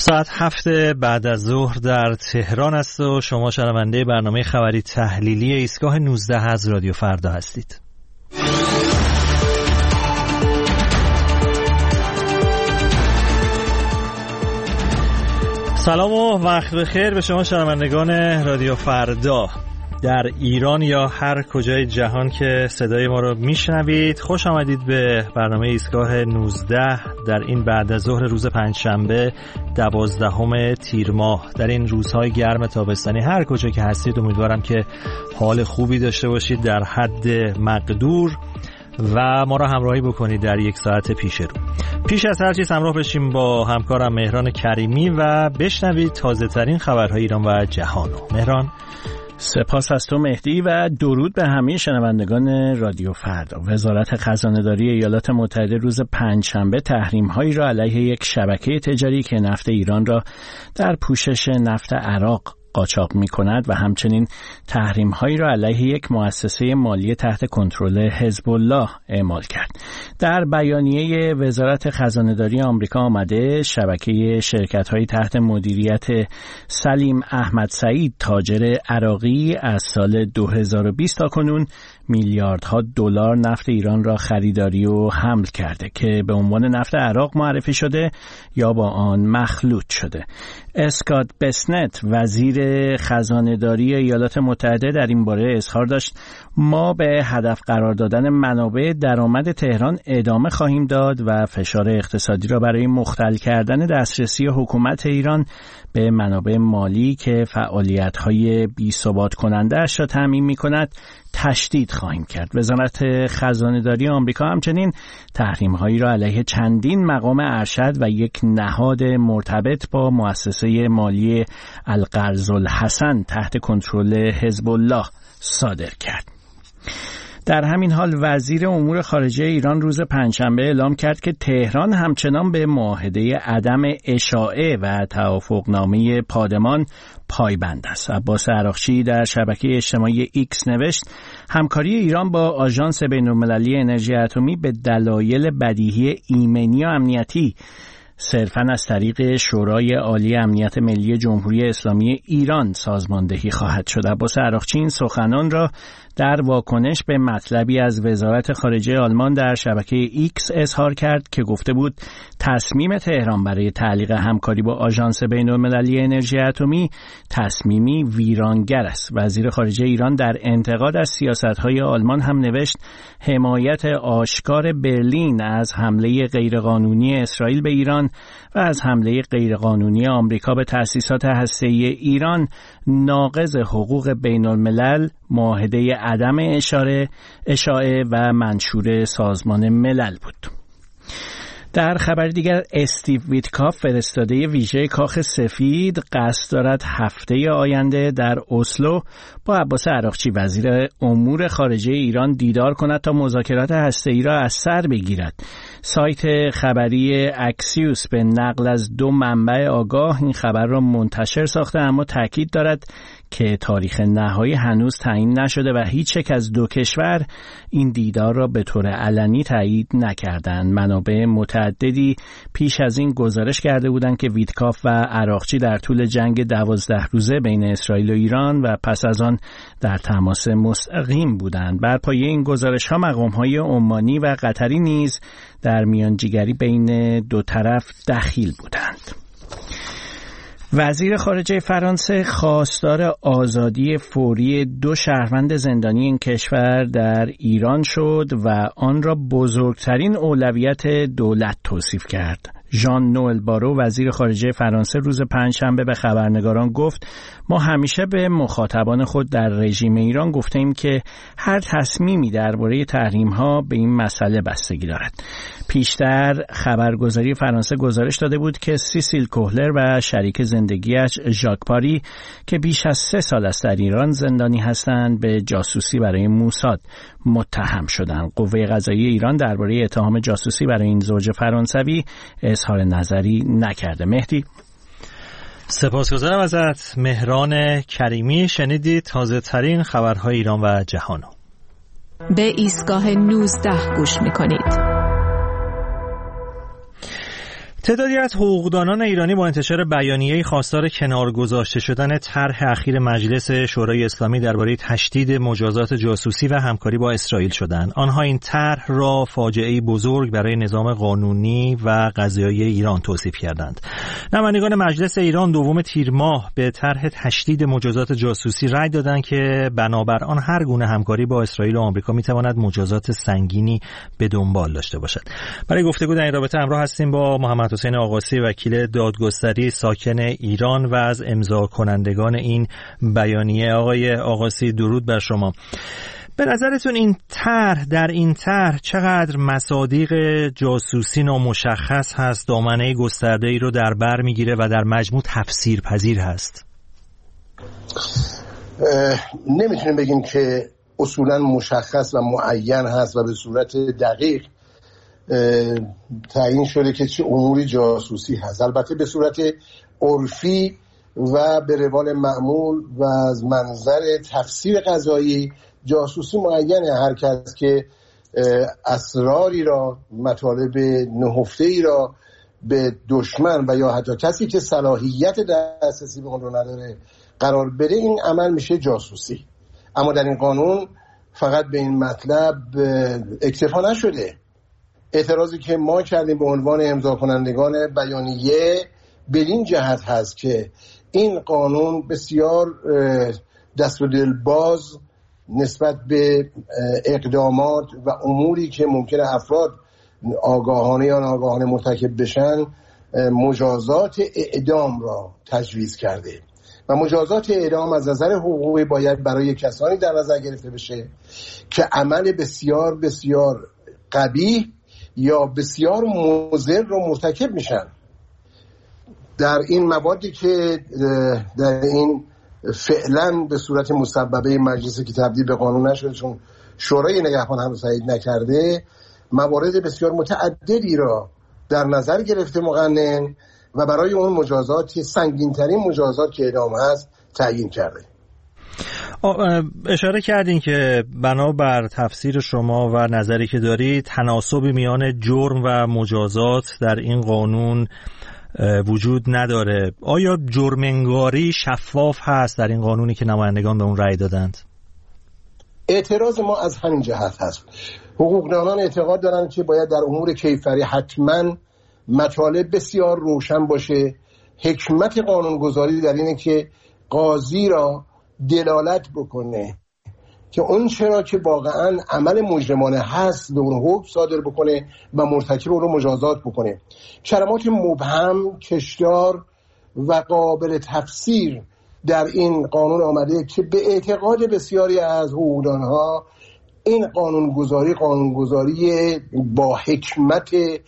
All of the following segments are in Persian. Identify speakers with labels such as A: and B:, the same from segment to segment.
A: ساعت 7 بعد از ظهر در تهران است و شما شنونده برنامه خبری تحلیلی ایستگاه 19 از رادیو فردا هستید. سلام و وقت بخیر به شما شنوندگان رادیو فردا در ایران یا هر کجای جهان که صدای ما رو میشنوید. خوش آمدید به برنامه ایستگاه 19 در این بعد از ظهر روز پنجشنبه 12 تیر ماه. در این روزهای گرم تابستانی هر کجا که هستید امیدوارم که حال خوبی داشته باشید در حد مقدور و ما را همراهی بکنید در یک ساعت پیش رو. پیش از هر چیز همراه بشیم با همکارم مهران کریمی و بشنوید تازه ترین خبرهای ایران و جهان. مهران،
B: سپاس از تو مهدی و درود به همه شنوندگان رادیو فردا. وزارت خزانه‌داری ایالات متحده روز پنجشنبه تحریم‌هایی را علیه یک شبکه تجاری که نفت ایران را در پوشش نفت عراق قاچاق می‌کند و همچنین تحریم‌هایی را علیه یک مؤسسه مالی تحت کنترل حزب الله اعمال کرد. در بیانیه وزارت خزانه‌داری آمریکا آمده شبکه شرکت‌های تحت مدیریت سلیم احمد سعید تاجر عراقی از سال 2020 تا کنون میلیاردها دلار نفت ایران را خریداری و حمل کرده که به عنوان نفت عراق معرفی شده یا با آن مخلوط شده. اسکات بسنت وزیر خزانه‌داری ایالات متحده در این باره اظهار داشت: ما به هدف قرار دادن منابع درآمد تهران ادامه خواهیم داد و فشار اقتصادی را برای مختل کردن دسترسی حکومت ایران به منابع مالی که فعالیت‌های بی‌ثبات کننده‌اش را تامین می‌کند تشدید خواهیم کرد. وزارت خزانه‌داری آمریکا همچنین تحریم‌هایی را علیه چندین مقام ارشد و یک نهاد مرتبط با مؤسسه مالی القرض الحسن تحت کنترل حزب الله صادر کرد. در همین حال وزیر امور خارجه ایران روز پنجشنبه اعلام کرد که تهران همچنان به معاهده عدم اشاعه و توافقنامه پادمان پایبند است. عباس عراقچی در شبکه اجتماعی ایکس نوشت: همکاری ایران با آژانس بین‌المللی انرژی اتمی به دلایل بدیهی ایمنی و امنیتی صرفاً از طریق شورای عالی امنیت ملی جمهوری اسلامی ایران سازماندهی خواهد شد. عباس عراقچی این سخنان را در واکنش به مطلبی از وزارت خارجه آلمان در شبکه ایکس اظهار کرد که گفته بود تصمیم تهران برای تعلیق همکاری با آژانس بین‌المللی انرژی اتمی تصمیمی ویرانگر است. وزیر خارجه ایران در انتقاد از سیاست‌های آلمان هم نوشت: حمایت آشکار برلین از حمله غیرقانونی اسرائیل به ایران و از حمله غیرقانونی آمریکا به تأسیسات هسته‌ای ایران ناقض حقوق بین‌الملل، معاهده عدم اشاعه و منشور سازمان ملل بود. در خبر دیگر استیو ویتکاف فرستاده ویژه کاخ سفید قصد دارد هفته آینده در اسلو با عباس عراقچی وزیر امور خارجه ایران دیدار کند تا مذاکرات هسته‌ای را از سر بگیرد. سایت خبری اکسیوس به نقل از 2 منبع آگاه این خبر را منتشر ساخته، اما تاکید دارد که تاریخ نهایی هنوز تعیین نشده و هیچ یک از دو کشور این دیدار را به طور علنی تایید نکردند. منابع متعددی پیش از این گزارش کرده بودند که ویتکاف و عراقچی در طول جنگ 12 روزه بین اسرائیل و ایران و پس از آن در تماس مستقیم بودند. بر پایه این گزارش‌ها مقام‌های عمانی و قطری نیز در میانجیگری بین دو طرف دخیل بودند. وزیر خارجه فرانسه خواستار آزادی فوری 2 شهروند زندانی این کشور در ایران شد و آن را بزرگترین اولویت دولت توصیف کرد. ژان نوئل بارو وزیر خارجه فرانسه روز پنجشنبه به خبرنگاران گفت: ما همیشه به مخاطبان خود در رژیم ایران گفتیم که هر تصمیمی درباره تحریم‌ها به این مسئله بستگی دارد. پیشتر خبرگزاری فرانسه گزارش داده بود که سیسیل کوهلر و شریک زندگیش ژاک پاری که بیش از 3 سال است در ایران زندانی هستند به جاسوسی برای موساد متهم شدند. قوه قضاییه ایران درباره اتهام جاسوسی برای این زوج فرانسوی اظهار نظری نکرده. مهدی،
A: سپاسگزارم ازت. مهران کریمی شنیدید تازه ترین خبرهای ایران و جهانو.
C: به ایستگاه 19 گوش میکنید.
A: تعدادی از حقوقدانان ایرانی با انتشار بیانیه‌ای خواستار کنار گذاشته شدن طرح اخیر مجلس شورای اسلامی درباره تشدید مجازات جاسوسی و همکاری با اسرائیل شدند. آنها این طرح را فاجعه‌ای بزرگ برای نظام قانونی و قضایی ایران توصیف کردند. نمایندگان مجلس ایران دوم تیر ماه به طرح تشدید مجازات جاسوسی رأی دادند که بنابر آن هر گونه همکاری با اسرائیل و آمریکا می‌تواند مجازات سنگینی به دنبال داشته باشد. برای گفتگو در این رابطه همراه هستیم با محمد حسین آقاسی، وکیل دادگستری ساکن ایران و از امضا کنندگان این بیانیه. آقای آقاسی، درود بر شما. به نظرتون در این طرح چقدر مصادیق جاسوسی نامشخص هست، دامنه گسترده‌ای رو در بر میگیره و در مجموع تفسیر پذیر هست؟
C: نمیتونیم بگیم که اصولا مشخص و معین هست و به صورت دقیق تعیین شده که چه اموری جاسوسی هست. البته به صورت عرفی و به روال معمول و از منظر تفسیر قضایی، جاسوسی معینه هر کس که اسراری را، مطالب نهفته‌ای را به دشمن و یا حتی کسی که صلاحیت دسترسی به اون رو نداره قرار بده، این عمل میشه جاسوسی. اما در این قانون فقط به این مطلب اکتفا نشده. اعتراضی که ما کردیم به عنوان امضا کنندگان بیانیه به این جهت هست که این قانون بسیار دست و دل باز نسبت به اقدامات و اموری که ممکنه افراد آگاهانه یا ناآگاهانه مرتکب بشن، مجازات اعدام را تجویز کرده و مجازات اعدام از نظر حقوقی باید برای کسانی در نظر گرفته بشه که عمل بسیار بسیار قبیح یا بسیار مضر رو مرتکب میشن. در این موادی که در این فعلا به صورت مسببه مجلس که تبدیل به قانون نشده چون شورای نگهبان هم تایید نکرده، موارد بسیار متعددی را در نظر گرفته مقنن و برای اون مجازات سنگین‌ترین مجازات که اعدام هست تعیین کرده.
A: اشاره کردین که بنابر تفسیر شما و نظری که دارید تناسبی میان جرم و مجازات در این قانون وجود نداره. آیا جرم‌انگاری شفاف هست در این قانونی که نمایندگان به اون رأی دادند؟
C: اعتراض ما از همین جهت هست. حقوقدانان اعتقاد دارند که باید در امور کیفری حتما مطالب بسیار روشن باشه. حکمت قانونگذاری در اینه که قاضی را دلالت بکنه که اون چرا که واقعا عمل مجرمانه هست به اون حکم صادر بکنه و مرتکب اون رو مجازات بکنه. کلمات مبهم، کشدار و قابل تفسیر در این قانون آمده که به اعتقاد بسیاری از حقوقدانها این قانونگذاری با حکمت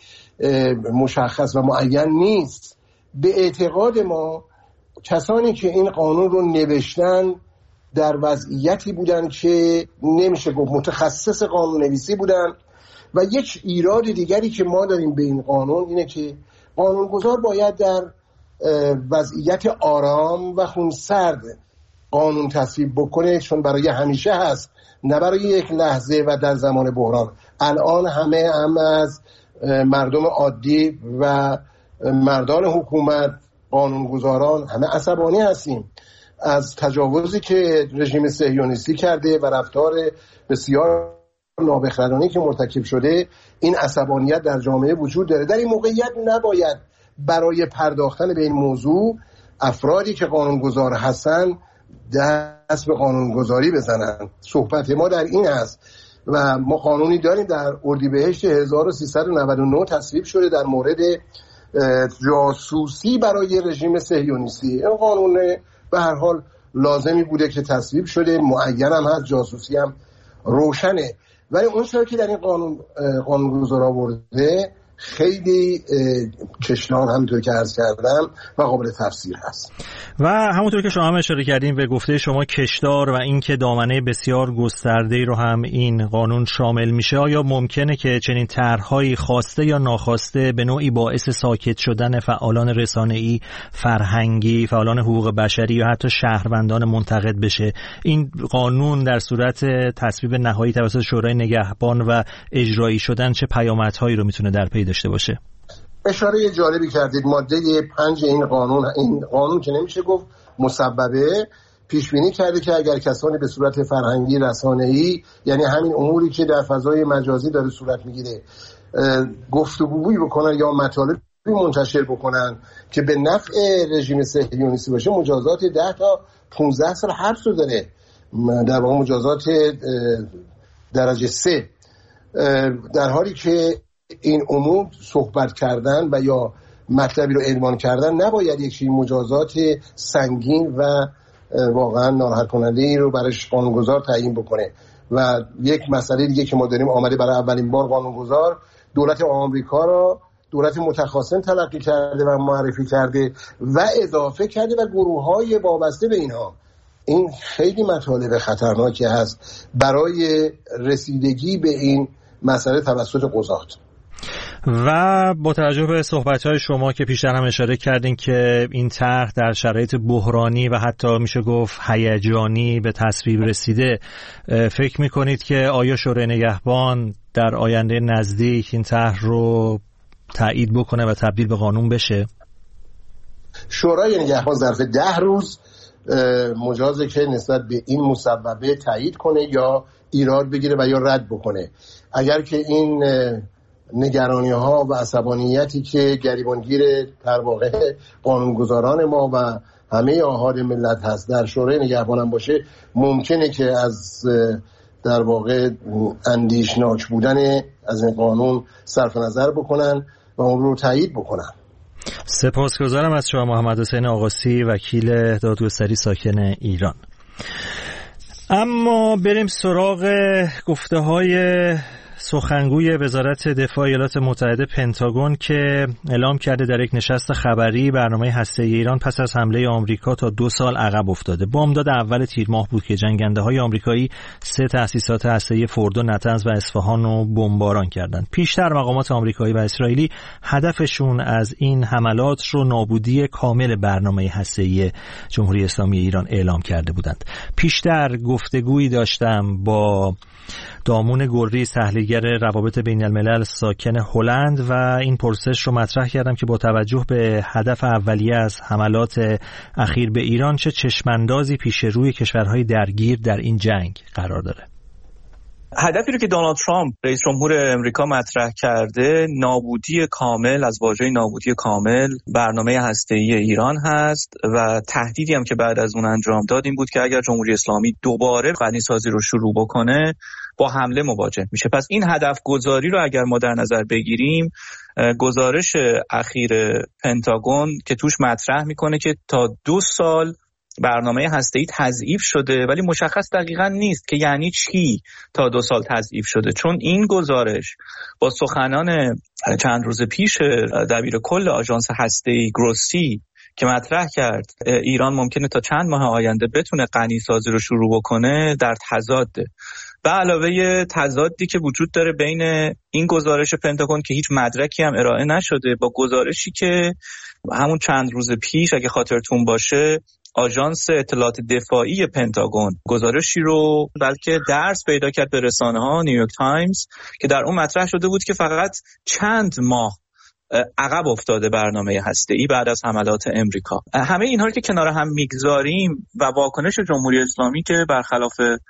C: مشخص و معین نیست. به اعتقاد ما کسانی که این قانون رو نوشتن در وضعیتی بودن که نمیشه گفت متخصص قانون نویسی بودن و یک ایراد دیگری که ما داریم به این قانون اینه که قانونگذار باید در وضعیت آرام و خونسرد قانون تصویب بکنه، چون برای همیشه هست نه برای یک لحظه و در زمان بحران. الان همه هم از مردم عادی و مردان حکومت، قانونگذاران همه عصبانی هستیم از تجاوزی که رژیم صهیونیستی کرده و رفتار بسیار نابخردانه‌ای که مرتکب شده. این عصبانیت در جامعه وجود داره. در این موقعیت نباید برای پرداختن به این موضوع افرادی که قانونگذار هستن دست به قانونگذاری بزنن. صحبت ما در این است و ما قانونی داریم در اردیبهشت 1399 تصویب شده در مورد جاسوسی برای رژیم صهیونیستی. این قانون به هر حال لازمی بوده که تصویب شده، معین هم هست، جاسوسی هم روشنه، ولی اون چیزی که در این قانونگذار آورده خیلی کشنان همونطور که عرض کردم و قابل تفسیر هست.
A: و همونطور که شما هم اشاره کردیم به گفته شما کشدار و اینکه دامنه بسیار گسترده‌ای رو هم این قانون شامل میشه، آیا ممکنه که چنین طرح‌هایی خواسته یا ناخواسته به نوعی باعث ساکت شدن فعالان رسانه‌ای، فرهنگی، فعالان حقوق بشری یا حتی شهروندان منتقد بشه؟ این قانون در صورت تصویب نهایی توسط شورای نگهبان و اجرایی شدن چه پیامدهایی رو میتونه در پی داشته باشه؟
C: اشاره جالبی کردید. ماده 5 این قانون که نمیشه گفت مسببه، پیش بینی کرده که اگر کسانی به صورت فرهنگی، رسانه‌ای، یعنی همین اموری که در فضای مجازی داره صورت میگیره، گفتگویی بکنن یا مطالب منتشر بکنن که به نفع رژیم صهیونیستی باشه، مجازات 10 تا 15 سال حبس رو داره، در واقع مجازات درجه 3. در حالی که این امور صحبت کردن و یا مطلبی رو عنوان کردن نباید یک مجازات سنگین و واقعا ناراحت کننده ای رو برایش قانونگذار تعیین بکنه. و یک مسئله دیگه که ما داریم، آمده برای اولین بار قانونگذار دولت آمریکا را دولت متخاصم تلقی کرده و معرفی کرده و اضافه کرده و گروه‌های وابسته به اینها. این خیلی مطالب خطرناکی هست برای رسیدگی به این مسئله توسط قضات.
A: و با توجه به صحبت‌های شما که پیشتر هم اشاره کردین که این طرح در شرایط بحرانی و حتی میشه گفت هیجانی به تصویب رسیده، فکر می‌کنید که آیا شورای نگهبان در آینده نزدیک این طرح رو تایید بکنه و تبدیل به قانون بشه؟
C: شورای نگهبان ظرف 10 روز مجازه که نسبت به این مسببه تایید کنه یا ایراد بگیره و یا رد بکنه. اگر که این نگرانی ها و عصبانیتی که گریبانگیر در واقع قانونگذاران ما و همه آحاد ملت هست در شورای نگهبان هم باشه، ممکنه که از در واقع اندیشناک بودن از این قانون صرف نظر بکنن و اون رو تایید بکنن.
A: سپاسگزارم از شما محمد حسین آقاسی، وکیل دادگستری ساکن ایران. اما بریم سراغ گفته‌های سخنگوی وزارت دفاع ایالات متحده پنتاگون که اعلام کرده در یک نشست خبری برنامه هسته‌ای ایران پس از حمله آمریکا تا 2 سال عقب افتاده. بامداد اول تیر ماه بود که جنگنده‌های آمریکایی 3 تأسیسات هسته‌ای فوردو، نطنز و اصفهان رو بمباران کردند. پیشتر مقامات آمریکایی و اسرائیلی هدفشون از این حملات رو نابودی کامل برنامه هسته‌ای جمهوری اسلامی ایران اعلام کرده بودند. پیشتر گفتگویی داشتم با دامون گریز، تحلیلگر روابط بین الملل ساکن هلند، و این پرسش رو مطرح کردم که با توجه به هدف اولیه از حملات اخیر به ایران چه چشماندازی پیش روی کشورهای درگیر در این جنگ قرار داره.
D: هدفی رو که دونالد ترامپ رئیس جمهور امریکا مطرح کرده، نابودی کامل، از واژه نابودی کامل برنامه هسته‌ای ایران هست و تهدیدی هم که بعد از اون انجام داد این بود که اگر جمهوری اسلامی دوباره غنیسازی رو شروع بکنه با حمله مواجه میشه. پس این هدف گذاری رو اگر ما در نظر بگیریم، گزارش اخیر پنتاگون که توش مطرح میکنه که تا 2 سال برنامه هسته‌ای تضعیف شده، ولی مشخص دقیقاً نیست که یعنی چی تا 2 سال تضعیف شده، چون این گزارش با سخنان چند روز پیش دبیر کل آژانس هسته‌ای گروسی که مطرح کرد ایران ممکنه تا چند ماه آینده بتونه غنی‌سازی رو شروع بکنه در تضاده. به علاوه تضادی که وجود داره بین این گزارش پنتاگون که هیچ مدرکی هم ارائه نشده با گزارشی که همون چند روز پیش اگه خاطرتون باشه آژانس اطلاعات دفاعی پنتاگون گزارشی رو بلکه درس پیدا کرد به رسانه‌ها، نیویورک تایمز، که در اون مطرح شده بود که فقط چند ماه عقب افتاده برنامه هسته‌ای بعد از حملات امریکا. همه اینها رو که کنار هم میگذاریم و واکنش جمهوری اسلامی که برخلاف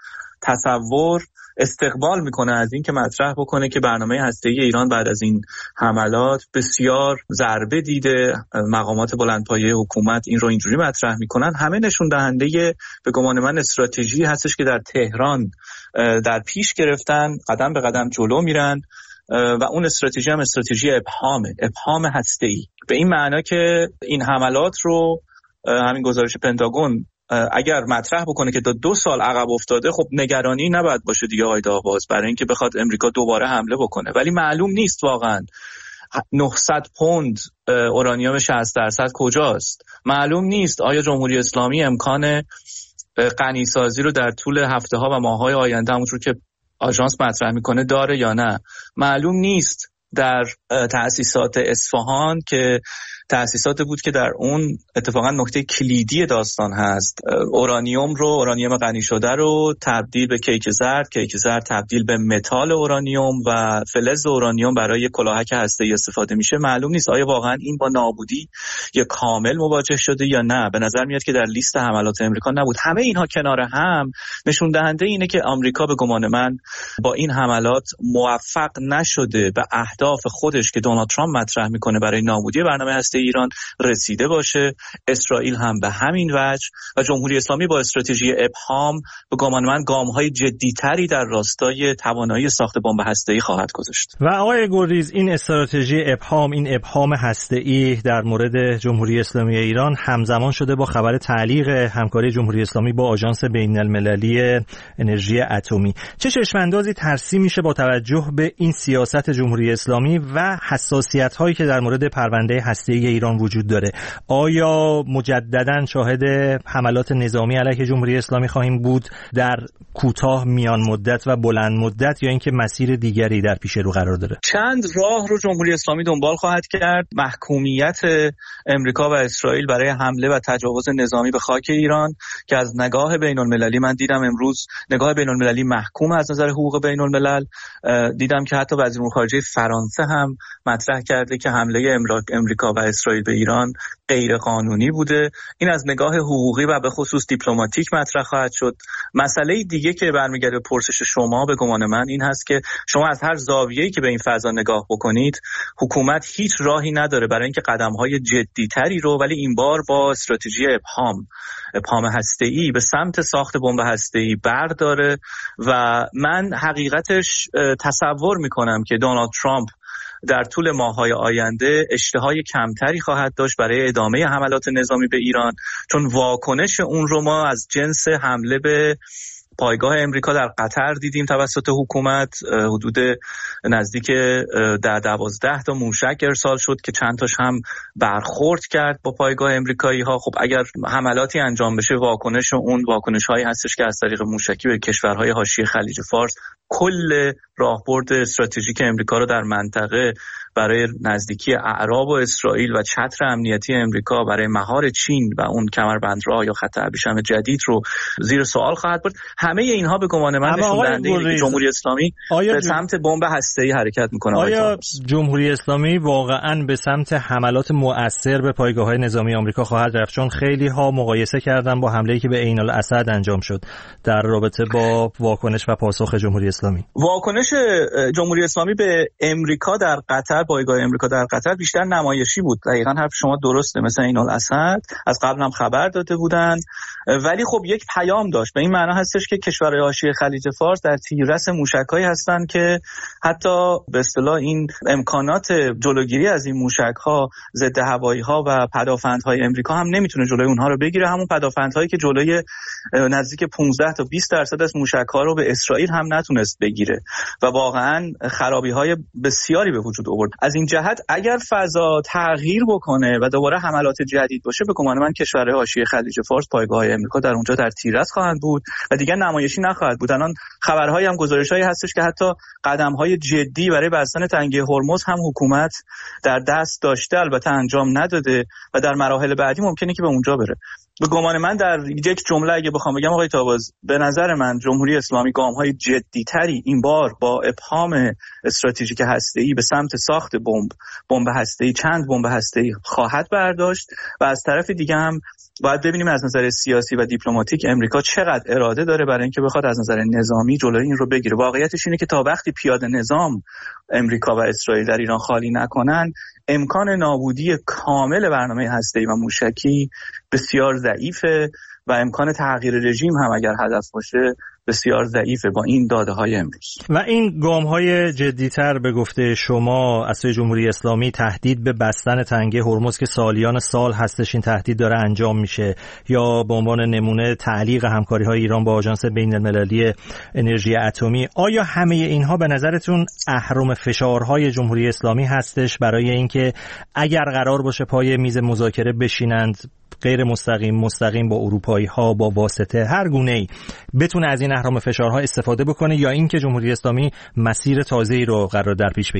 D: تصور استقبال میکنه از این که مطرح بکنه که برنامه هسته‌ای ایران بعد از این حملات بسیار ضربه دیده، مقامات بلندپایه حکومت این رو اینجوری مطرح میکنن، همه نشون دهنده به گمان من استراتژی هستش که در تهران در پیش گرفتن، قدم به قدم جلو میرن و اون استراتژی هم استراتژی ابهام هسته‌ای، به این معنا که این حملات رو همین گزارش پنتاگون اگر مطرح بکنه که تا 2 سال عقب افتاده، خب نگرانی نباید باشه دیگه آقای داوود برای اینکه بخواد امریکا دوباره حمله بکنه، ولی معلوم نیست واقعا 900 پوند اورانیوم 60% کجاست. معلوم نیست آیا جمهوری اسلامی امکان غنی‌سازی رو در طول هفته‌ها و ماه‌های آینده همونطور که آژانس مطرح میکنه داره یا نه. معلوم نیست در تأسیسات اصفهان که تأسیسات بود که در اون اتفاقا نکته کلیدی داستان هست. اورانیوم غنی شده رو تبدیل به کیک زرد تبدیل به متال اورانیوم و فلز اورانیوم برای کلاهک هسته‌ای استفاده میشه. معلوم نیست آیا واقعا این با نابودی یا کامل مواجه شده یا نه. به نظر میاد که در لیست حملات امریکا نبود. همه اینها کنار هم نشون دهنده اینه که آمریکا به گمان من با این حملات موفق نشده به اهداف خودش که دونالد ترامپ مطرح میکنه برای نابودی برنامه هسته ایران رسیده باشه. اسرائیل هم به همین وجه و جمهوری اسلامی با استراتژی ابهام به گمان من گام‌های جدی‌تری در راستای توانایی ساخت بمب هسته‌ای خواهد گذاشت.
A: و آقای گلریز، این استراتژی ابهام، این ابهام هسته‌ای در مورد جمهوری اسلامی ایران همزمان شده با خبر تعلیق همکاری جمهوری اسلامی با آژانس بین‌المللی انرژی اتمی. چه چشم‌اندازی ترسیم میشه با توجه به این سیاست جمهوری اسلامی و حساسیت‌هایی که در مورد پرونده هسته‌ای ایران وجود داره؟ آیا مجدداً شاهد حملات نظامی علیه جمهوری اسلامی خواهیم بود در کوتاه، میان مدت و بلند مدت، یا اینکه مسیر دیگری در پیش رو قرار داره؟
D: چند راه رو جمهوری اسلامی دنبال خواهد کرد. محکومیت امریکا و اسرائیل برای حمله و تجاوز نظامی به خاک ایران که از نگاه بین‌المللی، من دیدم امروز نگاه بین‌المللی محکوم از نظر حقوق بین‌الملل. دیدم که حتی وزیر امور خارجه فرانسه هم مطرح کرده که حمله امریکا و اسرائیل به ایران غیر قانونی بوده. این از نگاه حقوقی و به خصوص دیپلماتیک مطرح خواهد شد. مسئله دیگه که برمیگرده به پرسش شما به گمان من این هست که شما از هر زاویه‌ای که به این فضا نگاه بکنید، حکومت هیچ راهی نداره برای اینکه قدم‌های جدی‌تری رو، ولی این بار با استراتژی ابهام هسته‌ای به سمت ساخت بمب هسته‌ای برداره. و من حقیقتش تصور می‌کنم که دونالد ترامپ در طول ماه‌های آینده اشتهای کمتری خواهد داشت برای ادامه حملات نظامی به ایران، چون واکنش اون رو ما از جنس حمله به پایگاه امریکا در قطر دیدیم توسط حکومت. حدود نزدیک 12 تا موشک ارسال شد که چند تاش هم برخورد کرد با پایگاه امریکایی ها. خب اگر حملاتی انجام بشه، واکنش هایی هستش که از طریق موشکی به کشورهای حاشیه خلیج فارس کل راهبرد استراتژیک امریکا رو در منطقه برای نزدیکی اعراب و اسرائیل و چتر امنیتی امریکا برای مهار چین و اون کمربندراه یا خط ابریشم جدید رو زیر سوال خواهد برد. همه اینها به گمان من نشون دهنده اینه که جمهوری اسلامی به سمت بمب هسته‌ای حرکت میکنه.
A: آیا جمهوری اسلامی واقعاً به سمت حملات مؤثر به پایگاه‌های نظامی آمریکا خواهد رفت؟ چون خیلی ها مقایسه کردن با حمله‌ای که به عین الاسد انجام شد در رابطه با واکنش و پاسخ جمهوری اسلامی.
D: واکنش جمهوری اسلامی به امریکا در قطر، پایگاه امریکا در قطر بیشتر نمایشی بود. دقیقاً حرف شما درسته. مثلا عین الاسد از قبل هم خبر داده بودند، ولی خب یک پیام داشت. به این معنا هستش که کشورهای حاشیه خلیج فارس در تیررس موشک‌هایی هستند که حتی به اصطلاح این امکانات جلوگیری از این موشک‌ها، ضد هوایی‌ها و پدافندهای امریکا هم نمیتونه جلوی اونها رو بگیره. همون پدافندهایی که جلوی نزدیک 15 تا 20% از موشک‌ها رو به اسرائیل هم نتونست بگیره و واقعاً خرابی‌های بسیاری به وجود آورد. از این جهت اگر فضا تغییر بکنه و دوباره حملات جدید باشه، به گمان من کشورهای حاشیه خلیج فارس، پایگاه‌های امریکا در اونجا در تیررس خواهند بود و دیگر نمایشی نخواهد بود. الان خبرهایی هم گزارش‌هایی هستش که حتی قدم‌های جدی برای بستن تنگه هرمز هم حکومت در دست داشته، البته انجام نداده و در مراحل بعدی ممکنه که به اونجا بره. به گمان من در یک جمله اگه بخوام بگم آقای تاباز، به نظر من جمهوری اسلامی گام‌های جدی‌تری این بار با ابهام استراتژیک هسته‌ای به سمت ساخت بمب هسته‌ای، چند بمب هسته‌ای خواهد برداشت و از طرف دیگه هم باید ببینیم از نظر سیاسی و دیپلماتیک امریکا چقدر اراده داره برای اینکه بخواد از نظر نظامی جلوی این رو بگیره. واقعیتش اینه که تا وقتی پیاده نظام امریکا و اسرائیل در ایران خالی نکنن، امکان نابودی کامل برنامه هسته‌ای و موشکی بسیار ضعیفه و امکان تغییر رژیم هم اگر هدف باشه بسیار ضعیفه با این داده‌های امروز.
A: و این گام‌های جدی‌تر به گفته شما از سوی جمهوری اسلامی تهدید به بستن تنگه هرمز که سالیان سال هستش این تهدید داره انجام میشه، یا به عنوان نمونه تعلیق همکاری‌های ایران با آژانس بین‌المللی انرژی اتمی، آیا همه اینها به نظرتون اهرم فشارهای جمهوری اسلامی هستش برای اینکه اگر قرار باشه پای میز مذاکره بشینند، غیر مستقیم با اروپایی ها، با واسطه هر گونه‌ای بتونه از این اهرم فشارها استفاده بکنه، یا اینکه جمهوری اسلامی مسیر تازه‌ای رو قرار در پیش بگیره؟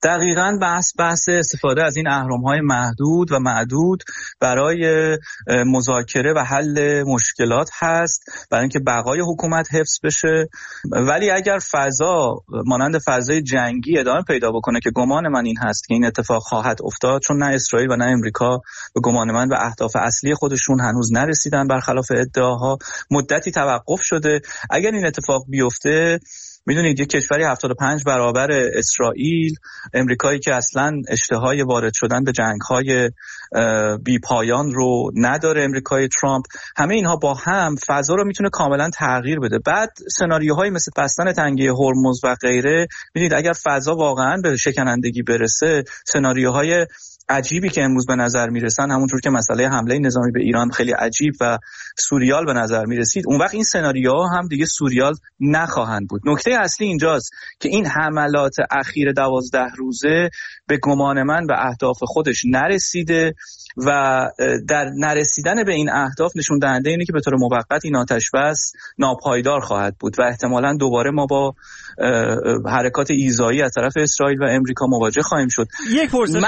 D: دقیقاً بحث استفاده از این اهرم‌های محدود و معدود برای مذاکره و حل مشکلات هست، برای اینکه بقای حکومت حفظ بشه. ولی اگر فضا مانند فضای جنگی ادامه پیدا بکنه که گمان من این هست که این اتفاق خواهد افتاد، چون نه اسرائیل و نه امریکا به گمان من به اهداف اصلی خودشون هنوز نرسیدن، برخلاف ادعاها مدتی توقف شده. اگر این اتفاق بیفته، میدونید یک کشوری 75 برابر اسرائیل، امریکایی که اصلا اشتهای وارد شدن به جنگ‌های بی پایان رو نداره، امریکای ترامپ، همه اینها با هم فضا رو میتونه کاملا تغییر بده. بعد سناریوهایی مثل بستن تنگه هرمز و غیره، میدونید اگر فضا واقعا به شکنندگی برسه، سناریوهای عجیبی که امروز به نظر میرسن، همونطور که مسئله حمله نظامی به ایران خیلی عجیب و سوریال به نظر میرسید، اون وقت این سناریوها هم دیگه سوریال نخواهند بود. نکته اصلی اینجاست که این حملات اخیر 12 روزه به گمان من به اهداف خودش نرسیده و در نرسیدن به این اهداف نشون دهنده اینه که به طور موقت این آتش‌بس ناپایدار خواهد بود و احتمالاً دوباره ما با حرکات ایذایی از طرف اسرائیل و امریکا مواجه خواهیم شد.
A: یک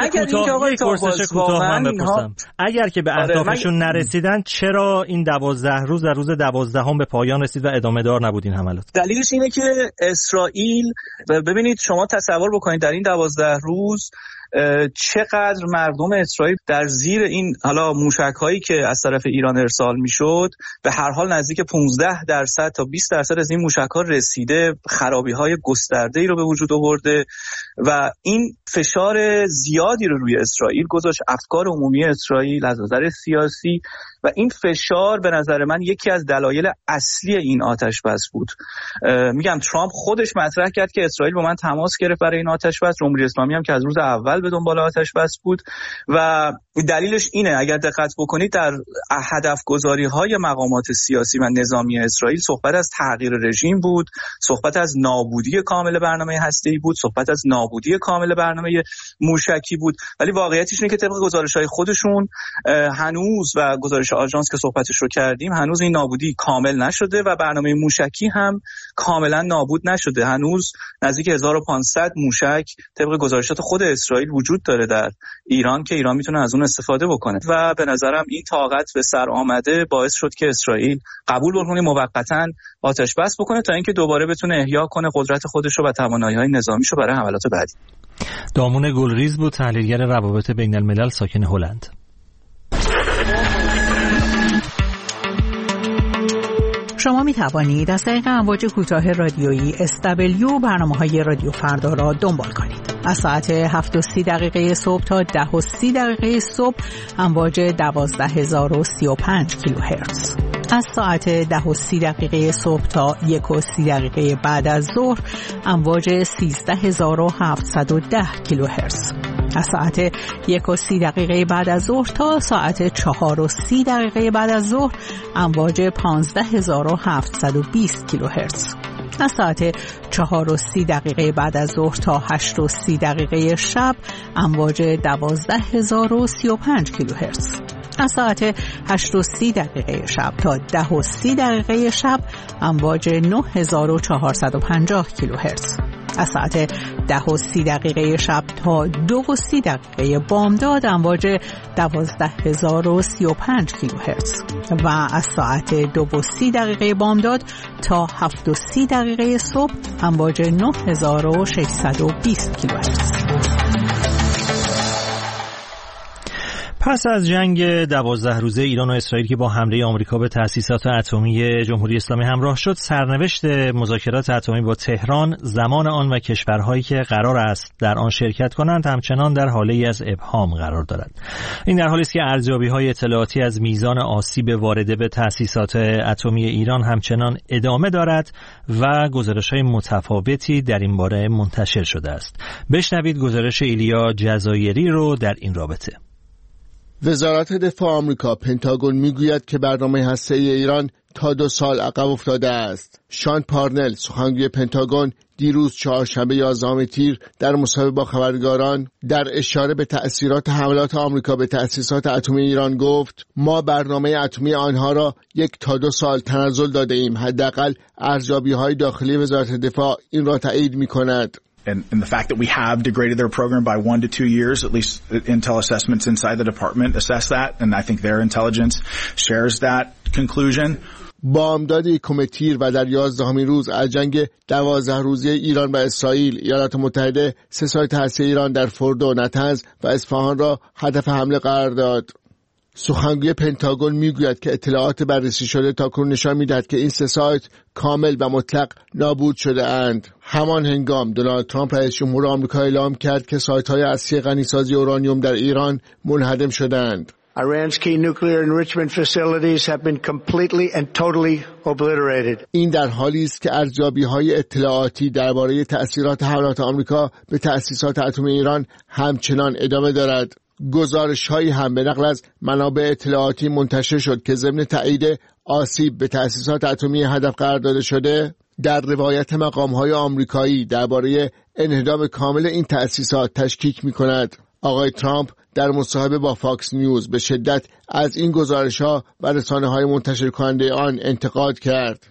A: پرسش کوتاه من بپرسم، اگر که به اهدافشون نرسیدن، چرا این 12 روز در روز 12 به پایان رسید و ادامه دار نبود این حملات؟
D: دلیلش اینه که اسرائیل، ببینید شما تصور بکنید در این 12 روز چقدر مردم اسرائیل در زیر این حالا موشک‌هایی که از طرف ایران ارسال میشد، به هر حال نزدیک 15% تا 20% از این موشک‌ها رسیده، خرابی‌های گسترده‌ای رو به وجود آورده و این فشار زیادی رو روی اسرائیل گذاشت، افکار عمومی اسرائیل از نظر سیاسی، و این فشار به نظر من یکی از دلایل اصلی این آتش بس بود. میگم ترامپ خودش مطرح کرد که اسرائیل با من تماس گرفت برای این آتش بس، جمهوری اسلامی هم که از روز اول به دنبال آتش بس بود و دلیلش اینه، اگر دقت بکنید در هدف گذاری های مقامات سیاسی و نظامی اسرائیل صحبت از تغییر رژیم بود، صحبت از نابودی کامل برنامه هسته‌ای بود، صحبت از نابودی کامل برنامه موشکی بود، ولی واقعیتش اینه که طبق گزارش‌های خودشون هنوز و گزارش آژانس که صحبتش رو کردیم، هنوز این نابودی کامل نشده و برنامه موشکی هم کاملا نابود نشده. هنوز نزدیک 1500 موشک طبق گزارشات خود اسرائیل وجود داره در ایران که ایران میتونه از اون استفاده بکنه و به نظرم این طاقت به سر آمده باعث شد که اسرائیل قبول بکنه موقتا آتش بس بکنه تا اینکه دوباره بتونه احیا کنه قدرت خودش رو و توانایی‌های نظامیشو برای حملات بعدی.
A: دامون گلریز بود، تحلیلگر روابط بین الملل، ساکن هلند.
E: شما می توانید از طریق امواج کوتاه رادیویی SW برنامه‌های رادیو فردا را دنبال کنید. از ساعت 7:30 صبح تا 10:30 صبح امواج 12035 کیلوهرتز. از ساعت 10:30 صبح تا 1:30 بعد از ظهر امواج 13710 کیلوهرتز. از ساعت 1:30 بعد از ظهر تا ساعت 4:30 بعد از ظهر امواج 15720 کیلوهرتز. از ساعت 4:30 بعد از ظهر تا 8:30 شب امواج 12035 کیلوهرتز. از ساعت 8:30 شب تا 10:30 شب امواج 9450 کیلوهرتز. از ساعت 10:30 شب تا 2:30 بامداد امواج 12035 کیلوهرتز و از ساعت 2:30 بامداد تا 7:30 صبح امواج 9620 کیلوهرتز.
A: پس از جنگ 12 روزه ایران و اسرائیل که با حمله آمریکا به تأسیسات اتمی جمهوری اسلامی همراه شد، سرنوشت مذاکرات اتمی با تهران، زمان آن و کشورهایی که قرار است در آن شرکت کنند همچنان در حالی از ابهام قرار دارد. این در حالی است که ارزیابی‌های اطلاعاتی از میزان آسیب وارده به تأسیسات اتمی ایران همچنان ادامه دارد و گزارش‌های متفاوتی در این باره منتشر شده است. بشنوید گزارش ایلیا جزایری رو در این رابطه.
F: وزارت دفاع آمریکا پنتاگون میگوید که برنامه هسته‌ای ایران تا 2 سال عقب افتاده است. شان پارنل، سخنگوی پنتاگون، دیروز چهارشنبه 11 تیر در مصاحبه با خبرنگاران در اشاره به تأثیرات حملات آمریکا به تأسیسات اتمی ایران گفت: ما برنامه اتمی آنها را 1 تا 2 سال تنزل داده ایم. حداقل ارزیابی‌های داخلی وزارت دفاع این را تایید می‌کند.
G: And the fact that we have degraded their program by 1 to 2 years, at least intel assessments inside the department assess that, and I think their intelligence shares that conclusion.
F: بامداد یکم تیر و در 11مین روز از جنگ 12 روزه ایران و اسرائیل، ایالات متحده 3 سایت هسته‌ای ایران در فوردو، نتنز و اصفهان را هدف حمله قرار داد. سخنگوی پنتاگون میگوید که اطلاعات بررسی شده تاکنون نشان میدهد که این 3 سایت کامل و مطلق نابود شده اند. همان هنگام دونالد ترامپ رئیس جمهور آمریکا اعلام کرد که سایت‌های اصلی غنیسازی اورانیوم در ایران منهدم شدند.
H: Iran's key nuclear enrichment facilities have been completely and totally obliterated.
F: این در حالی است که ارزیابی‌های اطلاعاتی درباره تأثیرات حملات آمریکا به تأسیسات اتمی ایران همچنان ادامه دارد. گزارش‌هایی هم به نقل از منابع اطلاعاتی منتشر شد که ضمن تایید آسیب به تأسیسات اتمی هدف قرار داده شده، در روایت مقام‌های آمریکایی درباره انهدام کامل این تأسیسات تشکیک می‌کند. آقای ترامپ در مصاحبه با فاکس نیوز به شدت از این گزارش‌ها و رسانه‌های منتشر کننده آن انتقاد کرد.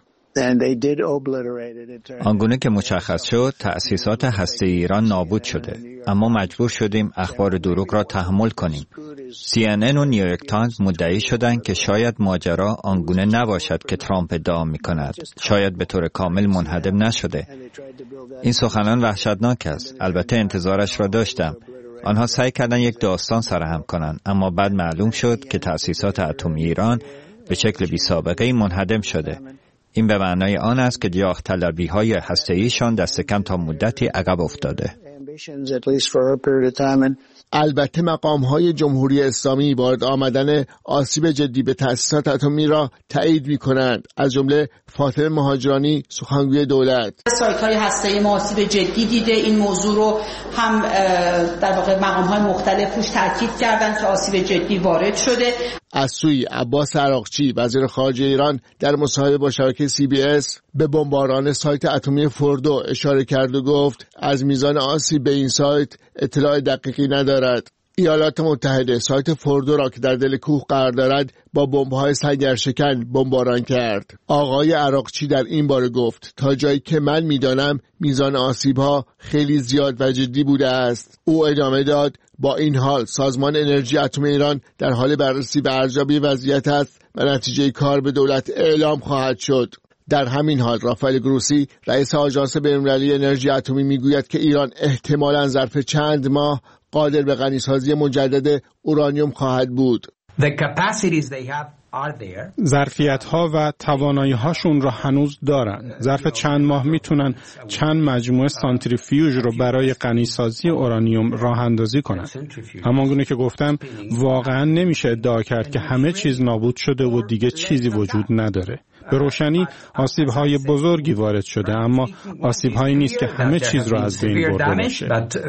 I: آنگونه که مشخص شد تأسیسات هسته‌ای ایران نابود شده، اما مجبور شدیم اخبار دروغ را تحمل کنیم. CNN و نیویورک تایمز مدعی شدند که شاید ماجرا آنگونه نباشد که ترامپ ادعا می‌کند، شاید به طور کامل منهدم نشده. این سخنان وحشتناک است. البته انتظارش را داشتم. آنها سعی کردند یک داستان سرهم کنند، اما بعد معلوم شد که تأسیسات اتمی ایران به شکل بی‌سابقه‌ای منهدم شده. این به معنای آن است که جاه طلبی‌های هسته‌ایشان دست کم تا مدتی عقب افتاده.
F: البته مقام‌های جمهوری اسلامی وارد آمدن آسیب جدی به تأسیسات اتمی را تایید می‌کنند، از جمله فاطمه مهاجرانی سخنگوی دولت.
J: سایت‌های هسته‌ای ما آسیب جدی دیده. این موضوع رو هم در واقع مقام‌های مختلف روش تاکید کردند که آسیب جدی وارد شده.
F: از سوی عباس عراقچی وزیر خارجه ایران در مصاحبه با شبکه CBS به بمباران سایت اتمی فوردو اشاره کرد و گفت از میزان آسیب به این سایت اطلاع دقیقی ندارد. ایالات متحده سایت فوردو را که در دل کوه قرار دارد با بمب‌های سنگرشکن بمباران کرد. آقای عراقچی در این باره گفت تا جایی که من میدانم میزان آسیب‌ها خیلی زیاد و جدی بوده است. او ادامه داد با این حال سازمان انرژی اتمی ایران در حال بررسی و ارزیابی وضعیت است و نتیجه کار به دولت اعلام خواهد شد. در همین حال رافائل گروسی رئیس آژانس بین‌المللی انرژی اتمی میگوید که ایران احتمالاً ظرف چند ماه قادر به غنیسازی مجدد اورانیوم خواهد بود.
K: ظرفیت‌ها و توانایی‌هاشون را هنوز دارن. ظرف چند ماه میتونن چند مجموعه سانتریفیوژ رو برای غنیسازی اورانیوم راه اندازی کنن. همانگونه که گفتم واقعا نمیشه ادعا کرد که همه چیز نابود شده و دیگه چیزی وجود نداره. به روشنی آسیب‌های بزرگی وارد شده، اما آسیب‌هایی نیست که همه چیز را از بین برده باشه.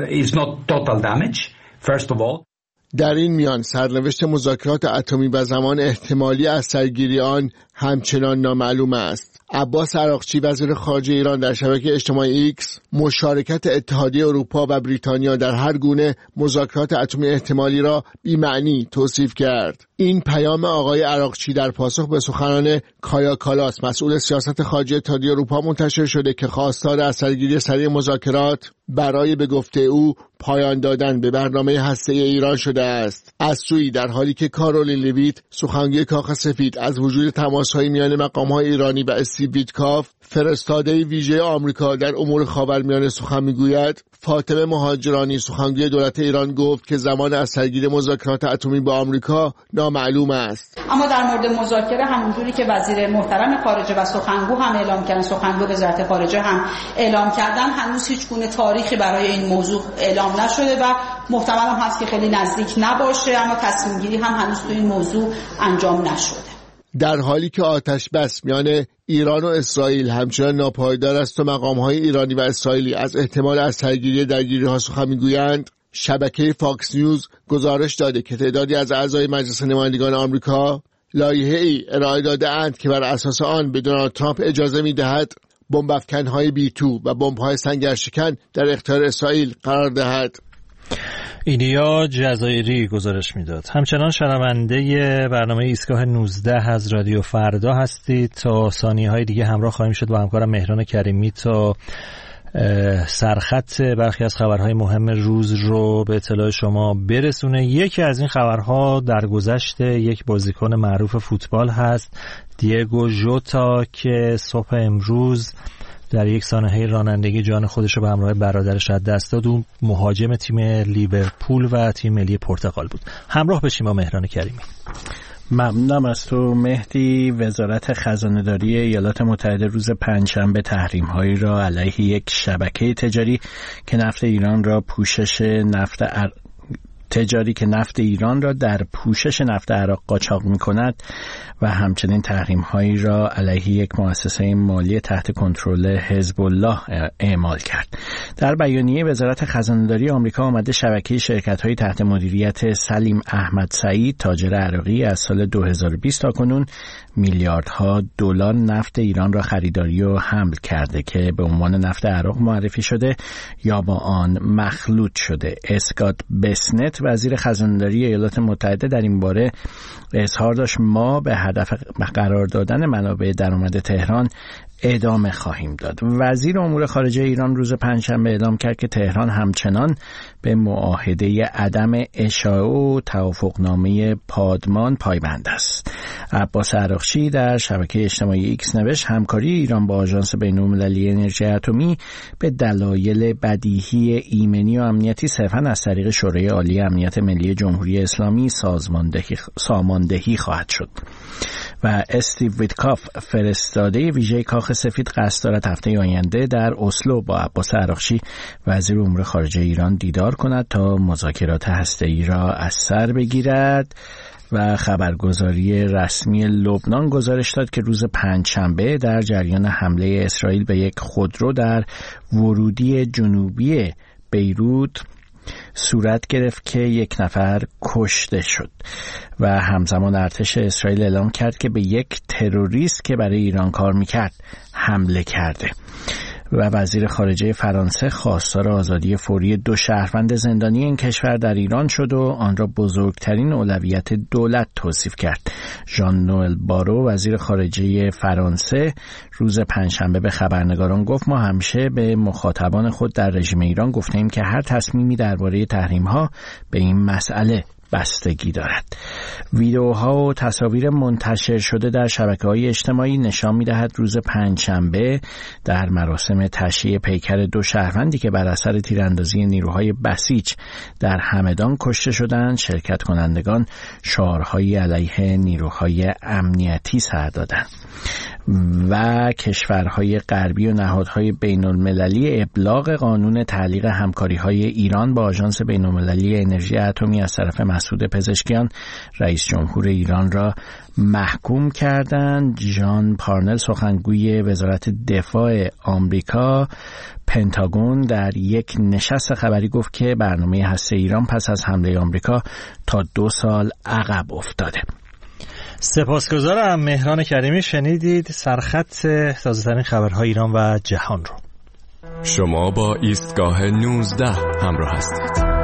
F: در این میان سرنوشت مذاکرات اتمی و زمان احتمالی از سرگیری آن همچنان نامعلوم است. عباس عراقچی وزیر خارجه ایران در شبکه اجتماعی ایکس مشارکت اتحادیه اروپا و بریتانیا در هر گونه مذاکرات اتمی احتمالی را بی‌معنی توصیف کرد. این پیام آقای عراقچی در پاسخ به سخنان کایا کالاس مسئول سیاست خارجی اتحادیه اروپا منتشر شده که خواستار از سرگیری سریع مذاکرات برای به گفته او پایان دادن به برنامه هسته‌ای ایران شده است. از سوی در حالی که کارولین لیویت سخنگوی کاخ سفید از وجود تماس‌های میان مقام‌های ایرانی و استیو ویتکاف فرستاده ویژه آمریکا در امور خاورمیانه سخن میگوید، فاطمه مهاجرانی سخنگوی دولت ایران گفت که زمان از سرگیری مذاکرات اتمی با آمریکا نامعلوم است.
J: اما در مورد مذاکره همونجوری که وزیر محترم خارجه و سخنگو هم اعلام کردن، سخنگو وزارت خارجه هم اعلام کردن، هنوز هیچ گونه تاریخی برای این موضوع اعلام نشده و محتمل هم هست که خیلی نزدیک نباشه، اما تصمیم گیری هم هنوز تو این موضوع انجام نشده.
F: در حالی که آتش بس میان ایران و اسرائیل همچنان ناپایدار است و مقام‌های ایرانی و اسرائیلی از احتمال از سرگیری درگیری‌ها سخن می‌گویند، شبکه فاکس نیوز گزارش داده که تعدادی از اعضای مجلس نمایندگان آمریکا لایحه‌ای ارائه داده‌اند که بر اساس آن به دونالد ترامپ اجازه می‌دهد بمب‌افکن‌های B2 و بمب‌های سنگرشکن در اختیار اسرائیل قرار دهد.
A: ایلیا جزایری گزارش میداد. همچنان شنونده برنامه ایستگاه 19 از رادیو فردا هستید. تا ثانیه‌های دیگه همراه خواهیم شد با همکارم مهران کریمی تا سرخط برخی از خبرهای مهم روز رو به اطلاع شما برسونه. یکی از این خبرها در گذشت یک بازیکن معروف فوتبال هست، دیگو ژوتا، که صبح امروز در یک سانحه رانندگی جان خودش رو به همراه برادرش از دست داد. اون مهاجم تیم لیورپول و تیم ملی پرتغال بود. همراه بشیم با مهران کریمی.
B: ممنونم از تو مهدی. وزارت خزانه‌داری ایالات متحده روز پنجشنبه تحریم‌هایی را علیه یک شبکه تجاری که نفت ایران را نفت ایران را در پوشش نفت عراق قاچاق می‌کند و همچنین تحریم‌هایی را علیه یک مؤسسه مالی تحت کنترل حزب الله اعمال کرد. در بیانیه وزارت خزانه‌داری آمریکا آمده شبکه شرکت‌های تحت مدیریت سلیم احمد سعید، تاجر عراقی، از سال 2020 تا کنون میلیاردها دلار نفت ایران را خریداری و حمل کرده که به عنوان نفت عراق معرفی شده یا با آن مخلوط شده. اسکات بسنت، وزیر خزانه‌داری ایالات متحده، در این باره اظهار داشت: ما به هدف قرار دادن منابع درآمد تهران ادامه خواهیم داد. وزیر امور خارجه ایران روز پنجشنبه اعلام کرد که تهران همچنان به معاهده عدم اشاعه و توافقنامه پادمان پایبند است. عباس عراقچی در شبکه اجتماعی ایکس نوشت: همکاری ایران با آژانس بین‌المللی انرژی اتمی به دلایل بدیهی ایمنی و امنیتی صرفاً از طریق شورای عالی امنیت ملی جمهوری اسلامی ساماندهی خواهد شد. و استیو ویتکاف، فرستاده ویژه کاخ سفید، قصد دارد هفته آینده در اسلو با عباس عراقچی وزیر امور خارجه ایران دیدار کند تا مذاکرات هسته‌ای را از سر بگیرد. و خبرگزاری رسمی لبنان گزارش داد که روز پنجشنبه در جریان حمله اسرائیل به یک خودرو در ورودی جنوبی بیروت صورت گرفت که یک نفر کشته شد و همزمان ارتش اسرائیل اعلام کرد که به یک تروریست که برای ایران کار میکرد حمله کرده. و وزیر خارجه فرانسه خواستار آزادی فوری 2 شهروند زندانی این کشور در ایران شد و آن را بزرگترین اولویت دولت توصیف کرد. ژان نوئل بارو، وزیر خارجه فرانسه، روز پنجشنبه به خبرنگاران گفت: ما همیشه به مخاطبان خود در رژیم ایران گفتیم که هر تصمیمی درباره تحریم‌ها به این مسئله بستگی دارد. ویدئوها و تصاویر منتشر شده در شبکه‌های اجتماعی نشان می‌دهد روز پنجشنبه در مراسم تشییع پیکر 2 شهروندی که بر اثر تیراندازی نیروهای بسیج در همدان کشته شدند، شرکت کنندگان شعارهایی علیه نیروهای امنیتی سر دادند. و کشورهای غربی و نهادهای بین‌المللی ابلاغ قانون تعلیق همکاری‌های ایران با آژانس بین‌المللی انرژی اتمی از طرف مسعود پزشکیان، رئیس جمهور ایران، را محکوم کردند. ژان پارنل، سخنگوی وزارت دفاع آمریکا پنتاگون، در یک نشست خبری گفت که برنامه هسته ایران پس از حمله آمریکا تا 2 سال عقب افتاده.
A: سپاسگزارم مهران کریمی. شنیدید سرخط تازه‌ترین خبرهای ایران و جهان رو.
L: شما با ایستگاه 19 همراه هستید.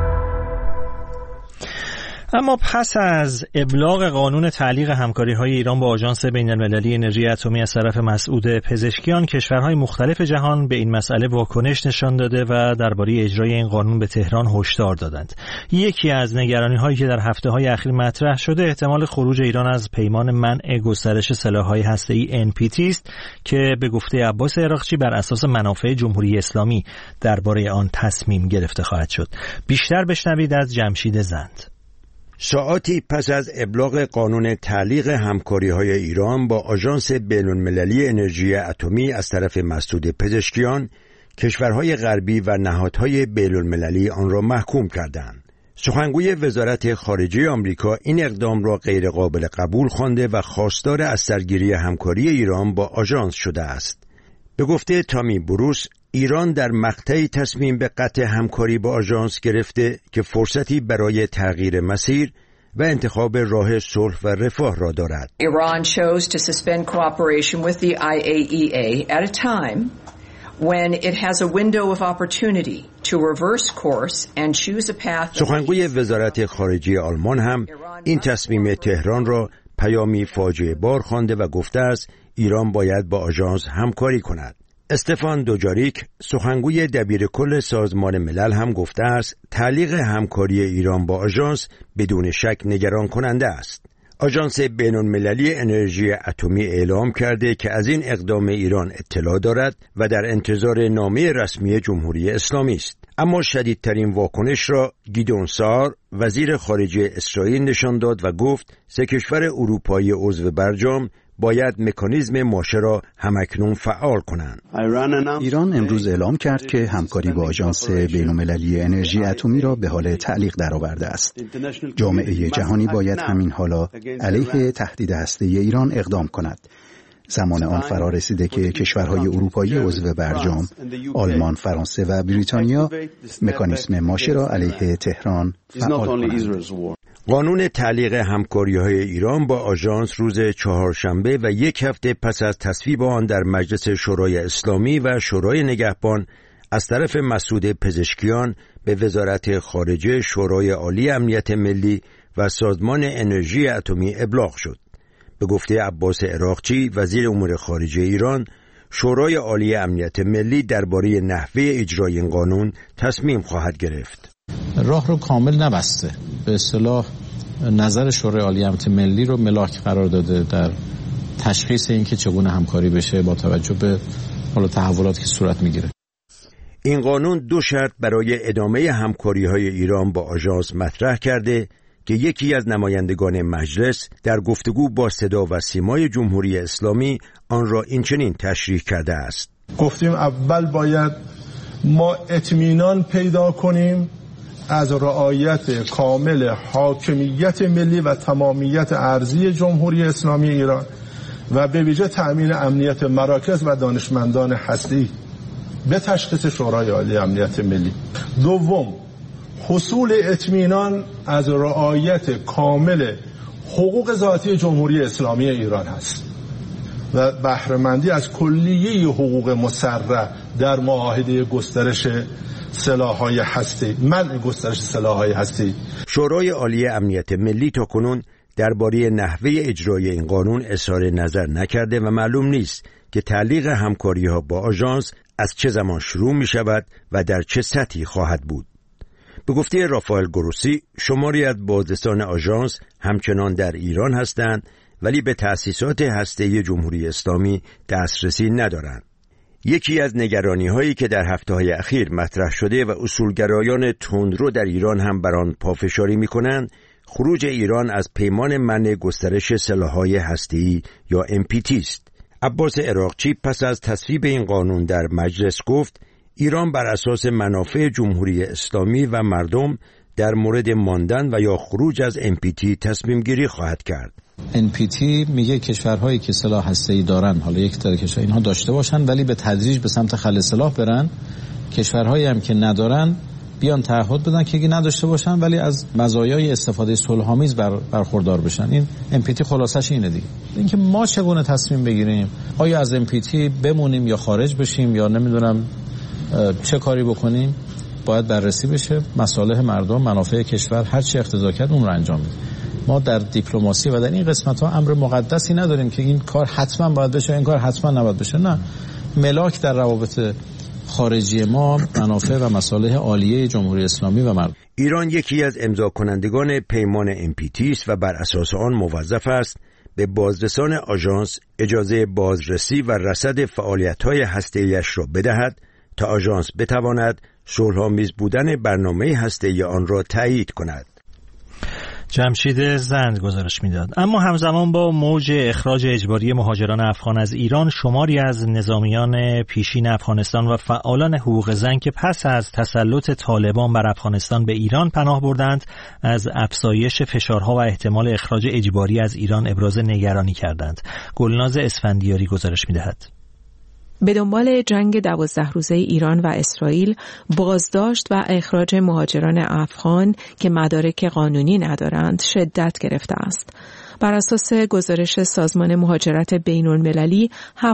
A: اما پس از ابلاغ قانون تعلیق همکاری‌های ایران با آژانس بین‌المللی انرژی اتمی از طرف مسعود پزشکیان، کشورهای مختلف جهان به این مسئله واکنش نشان داده و درباره اجرای این قانون به تهران هشدار دادند. یکی از نگرانی‌هایی که در هفته‌های اخیر مطرح شده احتمال خروج ایران از پیمان منع گسترش سلاح‌های هسته‌ای NPT است که به گفته عباس عراقچی بر اساس منافع جمهوری اسلامی درباره آن تصمیم گرفته خواهد شد. بیشتر بشنوید از جمشید زند.
M: ساعاتی پس از ابلاغ قانون تعلیق همکاری‌های ایران با آژانس بین‌المللی انرژی اتمی از طرف مسعود پزشکیان، کشورهای غربی و نهادهای بین‌المللی آن را محکوم کردند. سخنگوی وزارت خارجه آمریکا این اقدام را غیر قابل قبول خوانده و خواستار از سرگیری همکاری ایران با آژانس شده است. به گفته تامی بروس، ایران در مقطعی تصمیم به قطع همکاری با آژانس گرفته که فرصتی برای تغییر مسیر و انتخاب راه صلح و رفاه را دارد.
N: Iran chose to suspend cooperation with the IAEA at a time when it has a window of opportunity to reverse course and choose a path.
M: سخنگوی وزارت خارجه آلمان هم این تصمیم تهران را پیامی فاجعه بار خوانده و گفته است ایران باید با آژانس همکاری کند. استفان دوجاریک سخنگوی دبیرکل سازمان ملل هم گفته است تعلیق همکاری ایران با آژانس بدون شک نگران کننده است. آژانس بین‌المللی انرژی اتمی اعلام کرده که از این اقدام ایران اطلاع دارد و در انتظار نامه رسمی جمهوری اسلامی است. اما شدیدترین واکنش را گیدون سار وزیر خارجه اسرائیل نشان داد و گفت 3 کشور اروپایی عضو برجام باید مکانیزم ماشه را همکنون فعال کنند.
O: ایران امروز اعلام کرد که همکاری با آژانس بین‌المللی انرژی اتمی را به حال تعلیق درآورده است. جامعه جهانی باید همین حالا علیه تهدید هسته‌ای ایران اقدام کند. زمان آن فرا رسیده که کشورهای اروپایی عضو برجام، آلمان، فرانسه و بریتانیا مکانیزم ماشه را علیه تهران فعال کنند.
M: قانون تعلیق همکاری‌های ایران با آژانس روز چهارشنبه و 1 هفته پس از تصویب آن در مجلس شورای اسلامی و شورای نگهبان از طرف مسعود پزشکیان به وزارت خارجه، شورای عالی امنیت ملی و سازمان انرژی اتمی ابلاغ شد. به گفته عباس عراقچی وزیر امور خارجه ایران، شورای عالی امنیت ملی درباره نحوه اجرای این قانون تصمیم خواهد گرفت.
P: راه رو کامل نبسته، به اصطلاح نظر شورای عالی امنیت ملی رو ملاک قرار داده در تشخیص اینکه چگونه همکاری بشه با توجه به تحولاتی که صورت میگیره.
M: این قانون 2 شرط برای ادامه همکاری‌های ایران با آژانس مطرح کرده که یکی از نمایندگان مجلس در گفتگو با صدا و سیمای جمهوری اسلامی آن را اینچنین تشریح کرده است.
Q: گفتیم اول باید ما اطمینان پیدا کنیم از رعایت کامل حاکمیت ملی و تمامیت ارضی جمهوری اسلامی ایران و به ویژه تأمین امنیت مراکز و دانشمندان هسته‌ای به تشخیص شورای عالی امنیت ملی. دوم، حصول اطمینان از رعایت کامل حقوق ذاتی جمهوری اسلامی ایران است و بهره‌مندی از کلیه حقوق مسرع در معاهده گسترش سلاح‌های هسته‌ای، منع گسترش سلاح‌های هسته‌ای.
M: شورای عالی امنیت ملی تاکنون درباره نحوه اجرای این قانون اظهار نظر نکرده و معلوم نیست که تعلیق همکاری‌ها با آژانس از چه زمان شروع می‌شود و در چه سطحی خواهد بود. به گفته رافائل گروسی، شماری از بازرسان آژانس همچنان در ایران هستند ولی به تأسیسات هسته‌ای جمهوری اسلامی دسترسی ندارند. یکی از نگرانی‌هایی که در هفته‌های اخیر مطرح شده و اصولگرایان تندرو در ایران هم بر آن پافشاری می‌کنند، خروج ایران از پیمان منع گسترش سلاح‌های هسته‌ای یا NPT است. عباس عراقچی پس از تصویب این قانون در مجلس گفت ایران بر اساس منافع جمهوری اسلامی و مردم در مورد ماندن و یا خروج از NPT تصمیم گیری خواهد کرد.
P: NPT میگه کشورهایی که سلاح هسته‌ای دارن، حالا یک تعداد کشور اینها داشته باشن ولی به تدریج به سمت خلع سلاح برن، کشورهایی هم که ندارن بیان تعهد بدن که اگه نداشته باشن ولی از مزایای استفاده صلح‌آمیز برخوردار بشن. این NPT خلاصش اینه دیگه. اینکه ما چگونه تصمیم بگیریم، آیا از NPT بمونیم یا خارج بشیم یا نمیدونم چه کاری بکنیم، باید بررسی بشه. مصالح مردم، منافع کشور، هر چی اقتضا کرد اون رو انجام بدیم. ما در دیپلماسی و در این قسمت ها امر مقدسی نداریم که این کار حتما باید بشه، این کار حتما نباید بشه. نه، ملاک در روابط خارجی ما منافع و مصالح عالیه جمهوری اسلامی و مردم.
M: ایران یکی از امضا کنندگان پیمان NPT است و بر اساس آن موظف است به بازرسان آژانس اجازه بازرسی و رصد فعالیت‌های هسته‌ایش را بدهد تا آژانس بتواند صلح‌آمیز بودن برنامه هسته‌ای آن را تایید کند.
A: جمشید زند گزارش میداد. اما همزمان با موج اخراج اجباری مهاجران افغان از ایران، شماری از نظامیان پیشین افغانستان و فعالان حقوق زن که پس از تسلط طالبان بر افغانستان به ایران پناه بردند، از افزایش فشارها و احتمال اخراج اجباری از ایران ابراز نگرانی کردند. گلناز اسفندیاری گزارش میدهد.
R: به دنبال جنگ 12 روزه ایران و اسرائیل، بازداشت و اخراج مهاجران افغان که مدارک قانونی ندارند شدت گرفته است. بر اساس گزارش سازمان مهاجرت بین‌المللی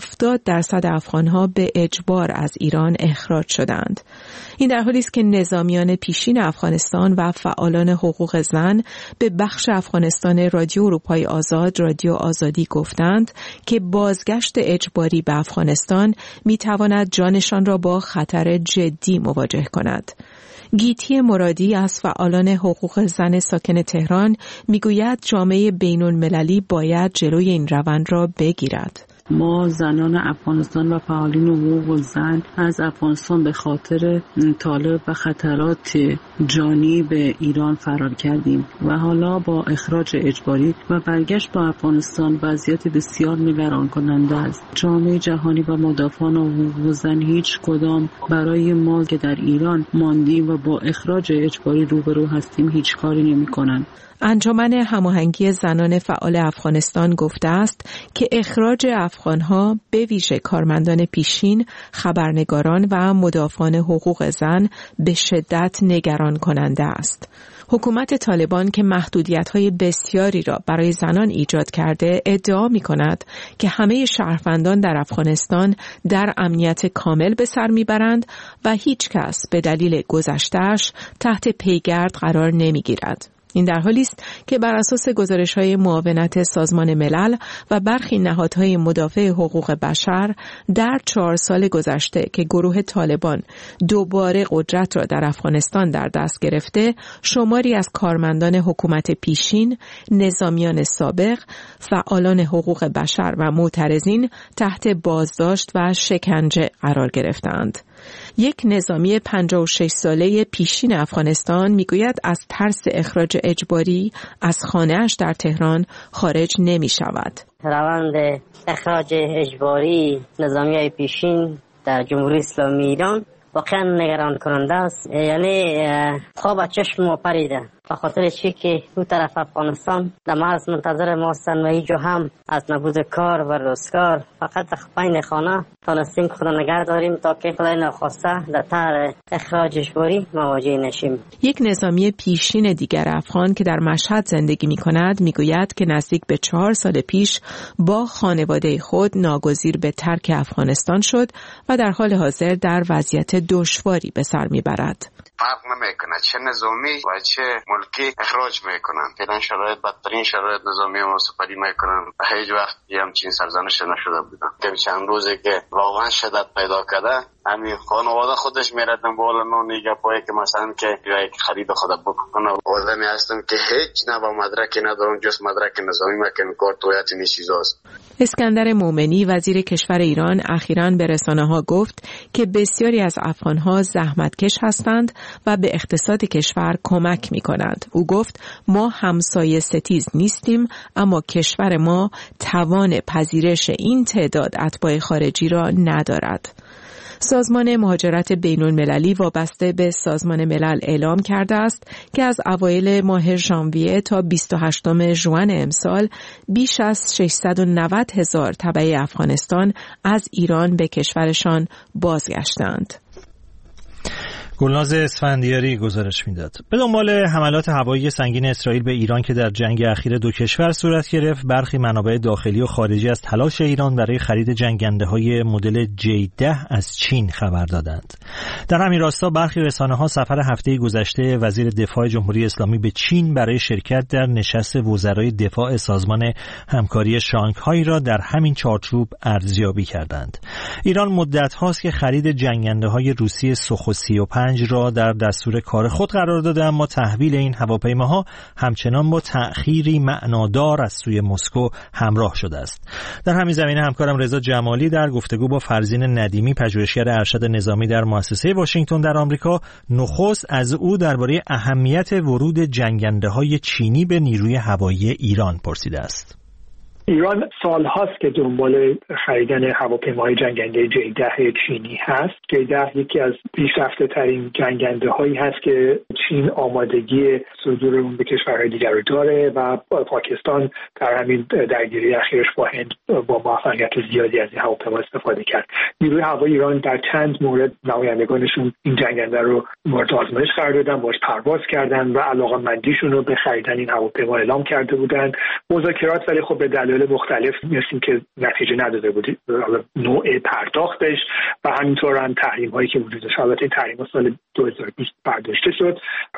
R: 70% افغان‌ها به اجبار از ایران اخراج شدند. این در حالی است که نظامیان پیشین افغانستان و فعالان حقوق زن به بخش افغانستان رادیو اروپای آزاد رادیو آزادی گفتند که بازگشت اجباری به افغانستان می‌تواند جانشان را با خطر جدی مواجه کند. گیتی مرادی از فعالان حقوق زن ساکن تهران میگوید جامعه بین‌المللی باید جلوی این روند را بگیرد.
S: ما زنان افغانستان و فعالین حقوق زن از افغانستان به خاطر طالب و خطرات جانی به ایران فرار کردیم و حالا با اخراج اجباری و برگشت به افغانستان وضعیت بسیار نگران کننده است. جامعه جهانی و مدافعان حقوق زن هیچ کدام برای ما که در ایران ماندیم و با اخراج اجباری روبرو هستیم هیچ کاری نمی‌کنند.
R: انجمن هماهنگی زنان فعال افغانستان گفته است که اخراج افغانها به ویژه کارمندان پیشین، خبرنگاران و مدافعان حقوق زن به شدت نگران کننده است. حکومت طالبان که محدودیت‌های بسیاری را برای زنان ایجاد کرده ادعا می‌کند که همه شهروندان در افغانستان در امنیت کامل به سر می‌برند و هیچ کس به دلیل گذشته‌اش تحت پیگرد قرار نمی‌گیرد. این در حالی است که بر اساس گزارش‌های معاونت سازمان ملل و برخی نهادهای مدافع حقوق بشر در 4 سال گذشته که گروه طالبان دوباره قدرت را در افغانستان در دست گرفته، شماری از کارمندان حکومت پیشین، نظامیان سابق، فعالان حقوق بشر و معترضین تحت بازداشت و شکنجه قرار گرفتند. یک نظامی 56 ساله پیشین افغانستان میگوید از ترس اخراج اجباری از خانه‌اش در تهران خارج نمی شود.
T: روند اخراج اجباری نظامیای پیشین در جمهوری اسلامی ایران واقعا نگران کننده است. یعنی خواب از چشم ما پریده، به خاطر چی که دو طرف افغانستان در مرز منتظر ما هستند و هیچ هم از نبود کار و روزگار فقط بین خانه تانستیم خدا نگه داریم تا که خدای ناخواسته در طرح اخراج اجباری مواجه نشیم.
R: یک نظامی پیشین دیگر افغان که در مشهد زندگی می کند می گوید که نزدیک به 4 سال پیش با خانواده خود ناگزیر به ترک افغانستان شد و در حال حاضر در وضعیت دشواری به سر می برد.
U: فرق نمیکنه چه نظامی و چه ملکی اخراج میکنن. فعلا شرایط بدترین شرایط نظامی ما سپری میکنن. هیچ وقت همچین سرزنش نشده بودن. که چند روزی که واقعا شدت پیدا کرده، همین خانواده خودش میره دنبال نونیگه پایی که مثلا که یک خرید خود بکنه. آدمی هستم که هیچ نوع مدرکی ندارم جز مدرک نظامی مکن کارت هویت این چیزاست.
R: اسکندر مومنی وزیر کشور ایران اخیراً به رسانه‌ها گفت که بسیاری از افغان‌ها زحمتکش هستند و به اقتصاد کشور کمک می‌کنند. او گفت ما همسایه ستیز نیستیم، اما کشور ما توان پذیرش این تعداد اتباع خارجی را ندارد. سازمان مهاجرت بین‌المللی وابسته به سازمان ملل اعلام کرده است که از اوایل ماه ژانویه تا 28 ژوئن امسال بیش از 690,000 تبع افغانستان از ایران به کشورشان بازگشتند.
A: گلناز اسفندیاری گزارش میداد. به دنبال حملات هوایی سنگین اسرائیل به ایران که در جنگ اخیر دو کشور صورت گرفت، برخی منابع داخلی و خارجی از تلاش ایران برای خرید جنگنده‌های مدل J-10 از چین خبر دادند. در همین راستا برخی رسانه‌ها سفر هفته گذشته وزیر دفاع جمهوری اسلامی به چین برای شرکت در نشست وزرای دفاع سازمان همکاری شانگهای را در همین چارچوب ارزیابی کردند. ایران مدت هاست که خرید جنگنده‌های روسی سوخو 35 را در دستور کار خود قرار داده، اما تحویل این هواپیماها همچنان با تأخیری معنادار از سوی مسکو همراه شده است. در همین زمینه همکارم رضا جمالی در گفتگو با فرزین ندیمی، پژوهشگر ارشد نظامی در مؤسسه واشنگتن در آمریکا، نخست از او درباره اهمیت ورود جنگنده‌های چینی به نیروی هوایی ایران پرسیده است.
C: ایران سال‌هاست که دنبال خریدن هواپیماهای جنگنده J-10 چینی هست. J-10 یکی از پیشرفته‌ترین جنگنده‌هایی هست که چین آمادگی صدور اون به کشورهای دیگر رو داره و پاکستان در همین درگیری اخیرش با هند با موفقیت زیادی از این هواپیما استفاده کرد. نیروی هوایی ایران در چند مورد نمایندگانشون این جنگنده رو مورد آزمایش قرار دادن، باهاش پرواز کردن و علاقه‌مندیشون رو به خریدن این هواپیما اعلام کرده بودن. مذاکرات ولی خب به دلایل مختلف مثل که نتیجه نداده بود، نوع پرداختش و همینطور هم تحریم هایی که وجود داشت. البته تحریم ها سال 2020 برداشته شد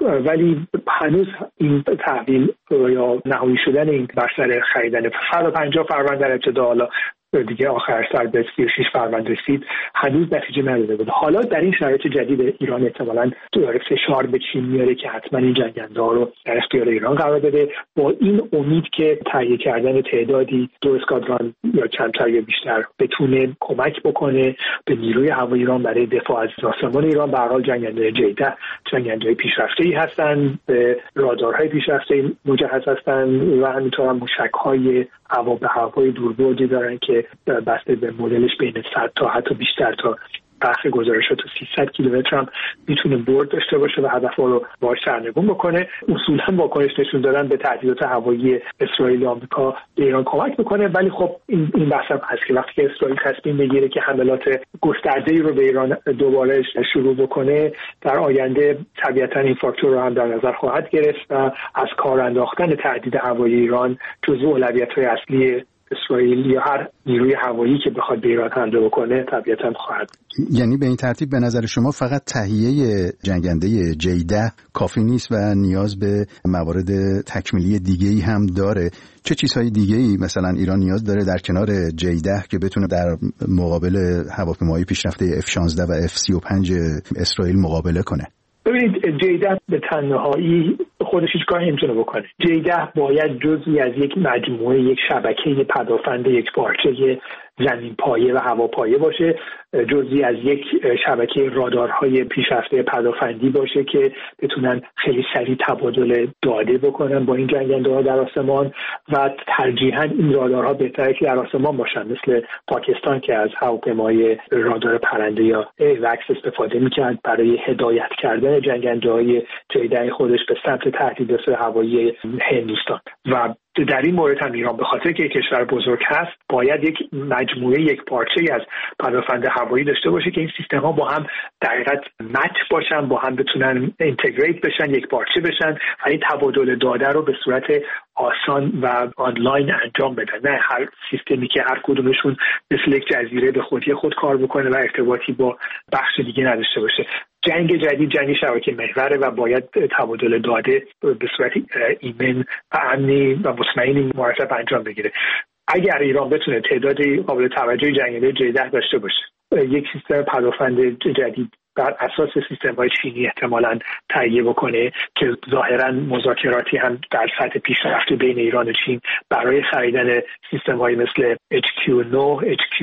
C: ولی هنوز این تحویل یا نهایی شدن این بر سر خریدن 150 فروند در ابتدا، حالا دیگه آخر سر به 36 فروند رسید، هنوز نتیجه نداده بود. حالا در این شرایط جدید ایران احتمالاً داره فشار به چین میاره که حتما این جنگنده‌ها رو در اختیار ایران قرار بده، با این امید که تهیه کردن تعدادی 2 اسکادران یا کمتر یا بیشتر بتونه کمک بکنه به نیروی هوایی ایران برای دفاع از آسمان ایران. به هر حال جنگنده J-10 جنگنده‌های پیشرفته‌ای هستن، به رادارهای پیشرفته مجهز هستن و همینطور هم موشک‌های هوا به هوای دوربردی دارن که بسته به مدلش بین 100 تا حتی بیشتر تا برخی گزارشات تا 300 کیلومتر هم میتونه برد داشته باشه و هدف‌ها رو باهاش سرنگون بکنه. اصولاً واکنش نشون دادن به تهدیدات هوایی اسرائیل و آمریکا به ایران کمک میکنه، ولی خب این بحث هم هست که وقتی که اسرائیل تصمیم بگیره که حملات گسترده‌ای رو به ایران دوباره شروع بکنه، در آینده طبیعتاً این فاکتور رو هم در نظر خواهد گرفت و از کار انداختن تهدید هوایی ایران جزو اولویت‌های اصلی اسرائیل یا هر نیروی هوایی که بخواد به ایران حمله بکنه طبیعتاً خواهد.
O: یعنی به این ترتیب به نظر شما فقط تهیه جنگنده J-10 کافی نیست و نیاز به موارد تکمیلی دیگه‌ای هم داره؟ چه چیزهای دیگه‌ای مثلا ایران نیاز داره در کنار J-10 که بتونه در مقابل هواپیماهای پیشرفته F-16 و F-35 اسرائیل مقابله کنه؟
C: ببینید J-10 به تنهایی خودش هیچ کاری نمیتونه بکنه. J-10 باید جزئی از یک مجموعه، یک شبکه پدافند یک پارچه زمین پایه و هواپایه باشه، جزئی از یک شبکه رادارهای پیشرفته پدافندی باشه که بتونن خیلی سریع تبادل داده بکنن با این جنگنده‌ها در آسمان و ترجیحاً این رادارها بهتره که در آسمان باشن، مثل پاکستان که از هواپیمای رادار پرنده یا ایوکس استفاده می‌کرد برای هدایت کردن جنگنده‌های J-10 خودش به سمت تهدیدات هوایی هندوستان. و در این مورد هم ایران به خاطر که یک کشور بزرگ هست باید یک مجموعه، یک پارچه‌ای از پدافند هوایی داشته باشه که این سیستم‌ها با هم در حقیقت مچ باشن، با هم بتونن اینتگریت بشن، یک پارچه بشن و این تبادل داده رو به صورت آسان و آنلاین انجام بدن، نه هر سیستمی که هر کدومشون مثل یک جزیره به خودی خود کار بکنه و ارتباطی با بخش دیگه نداشته باشه. جنگ جدید جنگ شبکه محوره و باید تبادل داده به صورت ایمن و امنی و مطمئنی مرتب انجام بگیره. اگر ایران بتونه تعدادی قابل توجهی جنگنده J-10 داشته باشه، یک سیستم پدافند جدید بر اساس سیستم‌های چینی احتمالاً تهیه بکنه که ظاهراً مذاکراتی هم در سطح پیشرفته بین ایران و چین برای خریدن سیستم‌های مثل HQ9,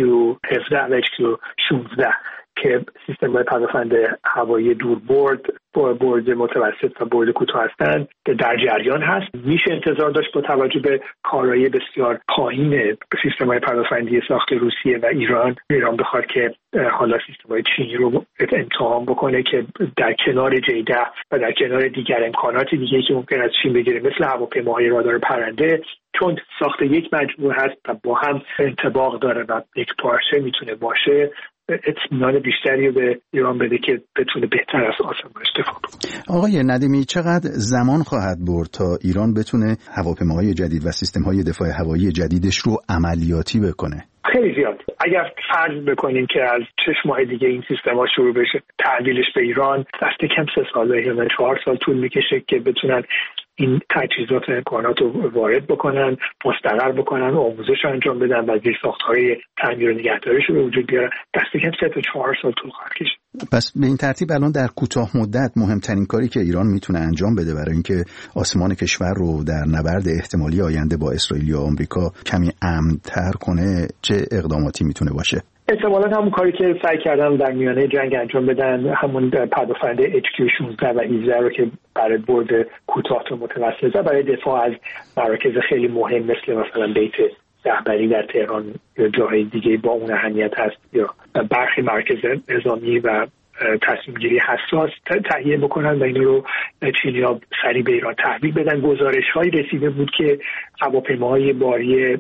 C: HQ17 و HQ16 که سیستم‌های پدافند هوایی دوربرد، برد متوسط و برد کوتاه هستند که در جریان هست. میشه انتظار داشت با توجه به کارایی بسیار پایین سیستم‌های پدافندی ساخت روسیه و ایران بخواد که حالا سیستم‌های چینی رو امتحان بکنه که در کنار J-10 و در کنار دیگر امکاناتی دیگه که ممکن است چین بگیره مثل هواپیماهای رادار پرنده، چون ساخت یک مجموعه هست و با هم انطباق داره و یک پارچه میتونه باشه، اطمینان بیشتری به ایران بده که بتونه بهتر از آسمان استفاده کنه.
O: آقای ندیمی، چقدر زمان خواهد برد تا ایران بتونه هواپیماهای جدید و سیستم‌های دفاع هوایی جدیدش رو عملیاتی بکنه؟
C: خیلی زیاد. اگر فرض بکنیم که از 6 ماه دیگه این سیستم‌ها شروع بشه تحویلش به ایران، دست کم 3 سال یا 4 سال طول میکشه که بتونن این تجهیزات و امکانات رو وارد بکنن، مستقر بکنن، آموزش انجام بدن و زیرساخت‌های تعمیر و نگهداریش رو به وجود بیارن. دست کم 3 تا 4 سال طول خواهد کشید.
O: پس به این ترتیب الان در کوتاه مدت مهمترین کاری که ایران میتونه انجام بده برای اینکه آسمان کشور رو در نبرد احتمالی آینده با اسرائیل یا آمریکا کمی امن‌تر کنه چه اقداماتی میتونه باشه؟
C: احتمالاً همون کاری که سعی کردن در میانه جنگ انجام بدن، همون پدافند HQ16 و 17 رو که برای برد کوتاه تا متوسط برای دفاع از مراکز خیلی مهم مثل مثلا بیت رهبری در تهران یا جاهای دیگه با اون اهمیت هست یا برخی مراکز نظامی و تصمیم گیری حساس تهیه بکنن و اینو رو چینی‌ها سریع به ایران تحویل بدن. گزارش‌هایی رسیده بود که هواپیماهای باری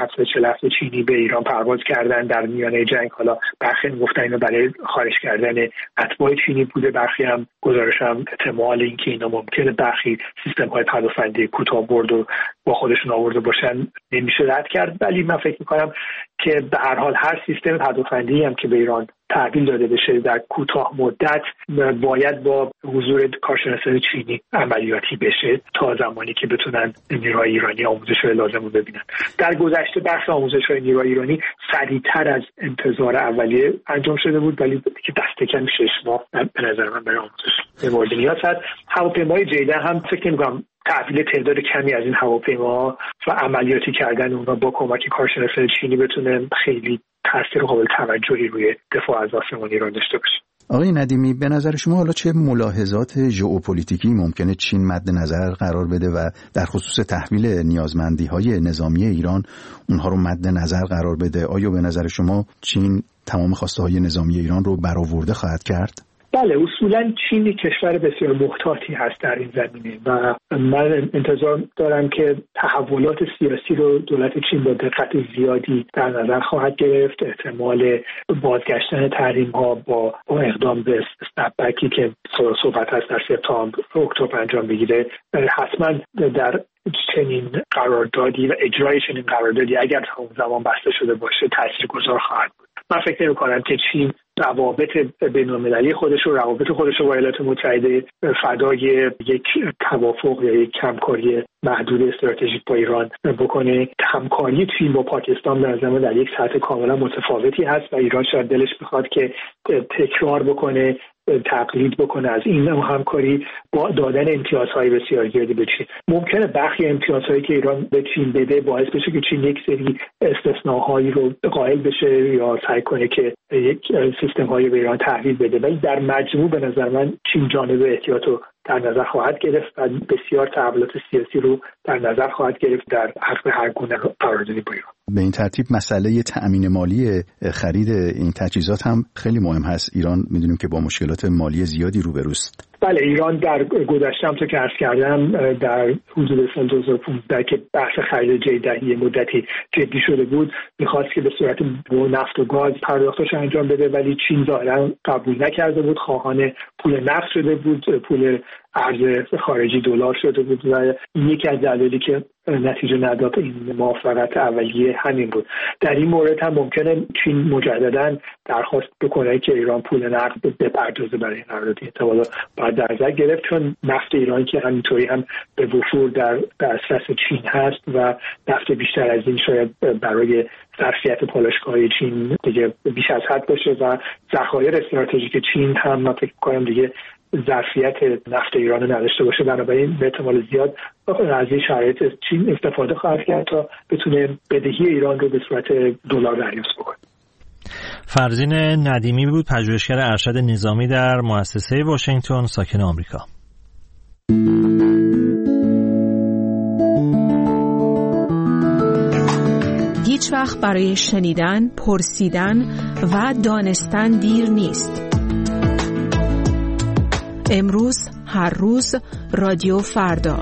C: 747 چینی به ایران پرواز کردن در میانه جنگ. حالا برخی گفتن اینو برای خارج کردن اتباع چینی بوده، برخی هم گزارش هم احتمال اینکه اینا ممکنه برخی سیستم‌های پدافندی کوتاه برد و با خودشون آورده باشن نمیشه رد کرد. ولی من فکر می‌کنم که به هر حال هر سیستم پدافندی هم که به ایران تحویل داده بشه در کوتاه مدت باید با حضور کارشناسان چینی عملیاتی بشه تا زمانی که بتونن نیروهای ایرانی آموزش لازم رو ببینن. در گذشته بخش آموزش‌های نیروهای ایرانی سریعتر از انتظار اولیه انجام شده بود، ولی که دست کم 6 ماه به نظر من برای آموزش مورد نیاز هست. هواپیمای جیده هم فکر نمی‌کنم تحویل تعداد کمی از این هواپیما و عملیاتی کردن اونها با کمک کارشناسان چینی بتونه خیلی تاثیر قابل توجهی روی دفاع از آسمان ایران داشته باشه.
O: آقای ندیمی، به نظر شما حالا چه ملاحظات ژئوپلیتیکی ممکنه چین مد نظر قرار بده و در خصوص تحویل نیازمندی‌های نظامی ایران اونها رو مد نظر قرار بده؟ آیا به نظر شما چین تمام خواسته‌های نظامی ایران رو برآورده خواهد کرد؟
C: بله، اصولا چین کشور بسیار محتاطی هست در این زمینه و من انتظار دارم که تحولات سیاسی رو دولت چین با دقت زیادی در نظر خواهد گرفت. احتمال بازگشتن تحریم‌ها با اقدام به استپبکی که صحبت هست در سپتامبر اکتبر انجام بگیره حتما در چنین قراردادی و اجرای چنین قراردادی اگر تا اون زمان بسته شده باشه تاثیرگذار خواهد بود. من فکر نمی‌کنم که چین روابط بین‌المللی خودش رو با ایالات متحده فدای یک توافق یا یک همکاری محدود استراتژیک با ایران بکنه. همکاری چین با پاکستان به نظر من در یک سطح کاملا متفاوتی هست و ایران شاید دلش بخواد که تکرار بکنه، تقلید بکنه از این همکاری با دادن امتیازهای بسیار زیادی به چین. ممکنه برخی امتیازهایی که ایران به چین بده باعث بشه که چین یک سری استثناءهایی رو قائل بشه یا سعی کنه که یک سیستم‌های به ایران تحویل بده، ولی در مجموع به نظر من چین جانب احتیاط رو در نظر خواهد گرفت و بسیار تحولات سیاسی رو در نظر خواهد گرفت در حق هر گونه قراردادی با ایران.
O: به این ترتیب مسئله تأمین مالی خرید این تجهیزات هم خیلی مهم هست. ایران میدونیم که با مشکلات مالی زیادی روبروست.
C: بله، ایران در گذشته هم تو که عرض کردم در حدود سال 2015 که بحث خرید جیدهی مدتی جدی شده بود میخواست که به صورت نفت و گاز پرداختش انجام بده، ولی چین ظاهرا قبول نکرده بود، خواهان پول نقد شده بود، پول ارز خارجی دلار شده بود و یکی از دلایلی که نتیجه نداد این موافقت اولیه همین بود. در این مورد هم ممکنه چین مجددا درخواست بکنه که ایران پول نقد بپردازه برای این قرارداد. احتمالاً باید در نظر گرفت چون نفت ایران که همینطوری هم به وفور در دسترس چین هست و نفت بیشتر از این شاید برای ظرفیت پالایشگاه‌های چین دیگه بیش از حد باشه و ذخایر استراتژیک چین هم من فکر می‌کنم دیگه ظرفیت نفت ایران نداشته باشه. بنابراین به احتمال زیاد از این شرایط چین استفاده خواهد کرد تا بتونه بدهی ایران رو به صورت دلار دریافت بکنه.
A: فرزین ندیمی بود، پژوهشگر ارشد نظامی در مؤسسه واشنگتن، ساکن آمریکا.
R: هیچ وقت برای شنیدن، پرسیدن و دانستن دیر نیست. امروز، هر روز، رادیو فردا.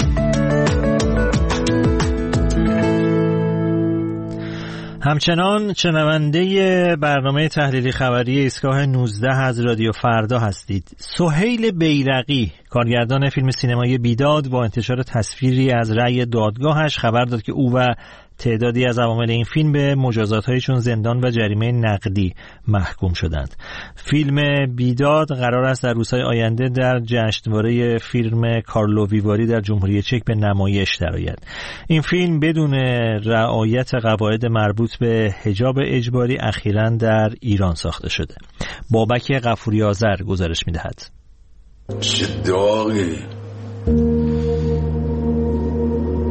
A: همچنان شنونده برنامه تحلیلی خبری ایستگاه 19 از رادیو فردا هستید. سهیل بیرقی، کارگردان فیلم سینمایی بیداد، با انتشار تصویری از رأی دادگاهش خبر داد که او و تعدادی از عوامل این فیلم به مجازات‌هایی چون زندان و جریمه نقدی محکوم شدند. فیلم بیداد قرار است در روزهای آینده در جشنواره فیلم کارلو ویواری در جمهوری چک به نمایش درآید. این فیلم بدون رعایت قواعد مربوط به حجاب اجباری اخیراً در ایران ساخته شده. بابک غفوری آذر گزارش می‌دهد.
D: چه داغی،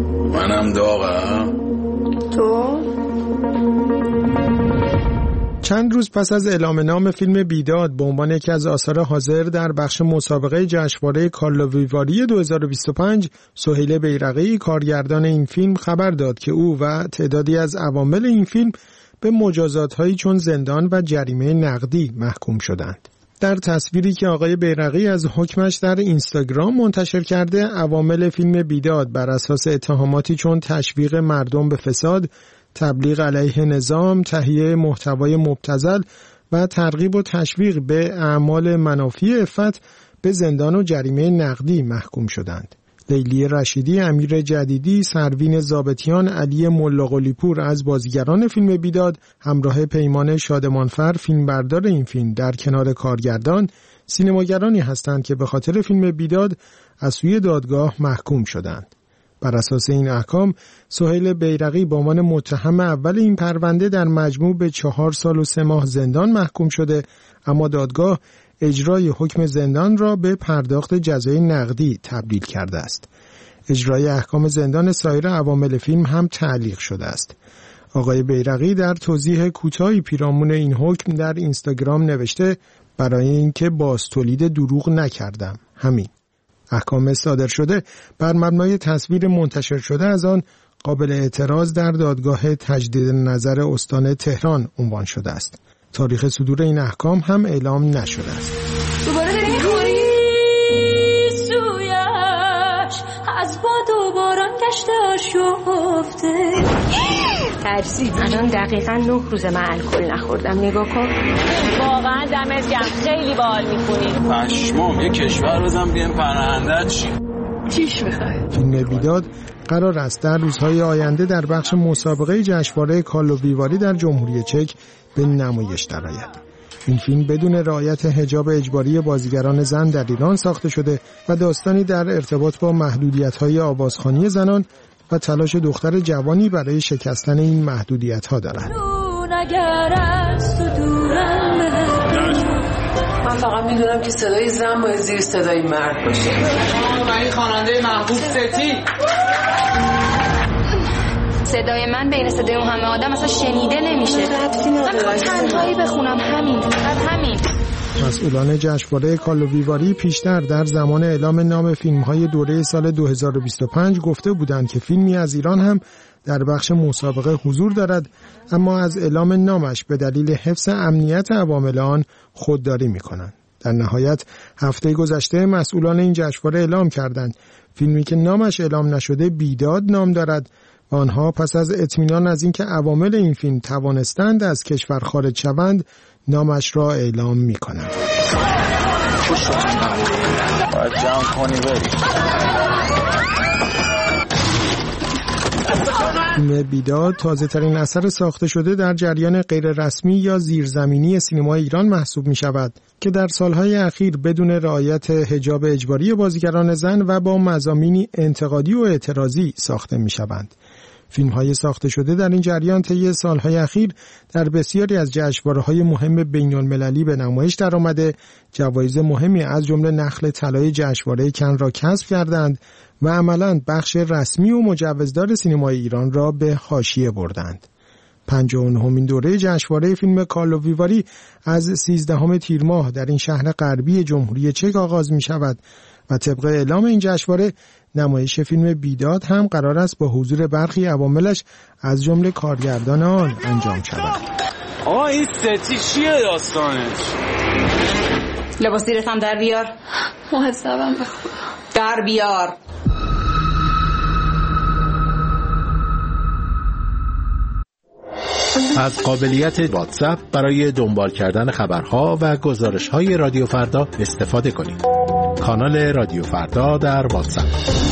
D: منم داغم.
V: تو
K: چند روز پس از اعلام نام فیلم بیداد به عنوان یکی از آثار حاضر در بخش مسابقه جشنواره کارلو ویواری 2025، سهیل بیرقی کارگردان این فیلم خبر داد که او و تعدادی از عوامل این فیلم به مجازات‌هایی چون زندان و جریمه نقدی محکوم شدند. در تصویری که آقای بیرقی از حکمش در اینستاگرام منتشر کرده، عوامل فیلم بیداد بر اساس اتهاماتی چون تشویق مردم به فساد، تبلیغ علیه نظام، تهیه محتوای مبتذل و ترغیب و تشویق به اعمال منافی عفت به زندان و جریمه نقدی محکوم شدند. لیلی رشیدی، امیر جدیدی، سروین ضابطیان، علی ملاقلی‌پور از بازیگران فیلم بیداد همراه پیمان شادمانفر فیلمبردار این فیلم در کنار کارگردان سینماگرانی هستند که به خاطر فیلم بیداد از سوی دادگاه محکوم شدند. بر اساس این احکام سهیل بیرقی به عنوان متهم اول این پرونده در مجموع به 4 سال و 3 ماه زندان محکوم شده، اما دادگاه اجرای حکم زندان را به پرداخت جزای نقدی تبدیل کرده است. اجرای احکام زندان سایر عوامل فیلم هم تعلیق شده است. آقای بیرقی در توضیح کوتاهی پیرامون این حکم در اینستاگرام نوشته: برای اینکه باز تولید دروغ نکردم، همین. احکام صادر شده بر مبنای تصویر منتشر شده از آن قابل اعتراض در دادگاه تجدید نظر استان تهران عنوان شده است. تاریخ صدور این احکام هم اعلام نشده است.
E: دوباره داری میخوری سویش از باد و باران گشته آشفته.
V: ترسید. الان دقیقاً 9 روز من الکل نخوردم. نگاه کن.
E: واقعا دمت گرم، خیلی باحال میخونی.
W: پشمام، یه کشور بزن بیام پناهنده
E: چیش میخوای؟
K: فیلم بیداد قرار است در روزهای آینده در بخش مسابقه جشنواره کارلو ویواری در جمهوری چک به نمایش درآید. این فیلم بدون رعایت حجاب اجباری بازیگران زن در ایران ساخته شده و داستانی در ارتباط با محدودیت‌های آوازخوانی زنان و تلاش دختر جوانی برای شکستن این محدودیت‌ها دارد.
X: من فقط میدونم که صدای زن باید زیر صدای مرد باشه.
W: من این خواننده محبوب ستی.
V: صدای من بین صدای اون همه آدم اصلا شنیده نمیشه. من تنهایی بخونم، همین.
K: مسئولان جشنواره کارلو ویواری پیشتر در زمان اعلام نام فیلم‌های دوره سال 2025 گفته بودند که فیلمی از ایران هم در بخش مسابقه حضور دارد، اما از اعلام نامش به دلیل حفظ امنیت عوامل آن خودداری می‌کنند. در نهایت هفته گذشته مسئولان این جشنواره اعلام کردند فیلمی که نامش اعلام نشده بیداد نام دارد و آنها پس از اطمینان از اینکه عوامل این فیلم توانستند از کشور خارج شوند نامش را اعلام می‌کنند. فیلم بیداد تازه ترین اثر ساخته شده در جریان غیر رسمی یا زیرزمینی سینمای ایران محسوب می شود که در سالهای اخیر بدون رعایت حجاب اجباری بازیگران زن و با مضامینی انتقادی و اعتراضی ساخته می شوند. فیلم‌های ساخته شده در این جریان طی سالهای اخیر در بسیاری از جشنواره‌های مهم بین‌المللی به نمایش درآمده، جوایز مهمی از جمله نخل طلای جشنواره کن را کسب کردند و عملاً بخش رسمی و مجوزدار سینمای ایران را به حاشیه بردند. 59مین دوره جشنواره فیلم کارلو ویواری از 13 تیر ماه در این شهر غربی جمهوری چک آغاز می شود و طبق اعلام این جشنواره نمایش فیلم بیداد هم قرار است با حضور برخی عواملش از جمله کارگردان آن انجام شود.
W: آقا این ستی چیه داستانش؟
J: لباس دیرت هم در بیار.
E: محسبم به خدا.
J: در بیار.
Y: از قابلیت واتساپ برای دنبال کردن خبرها و گزارش‌های رادیو فردا استفاده کنید. کانال رادیو فردا در واتساپ.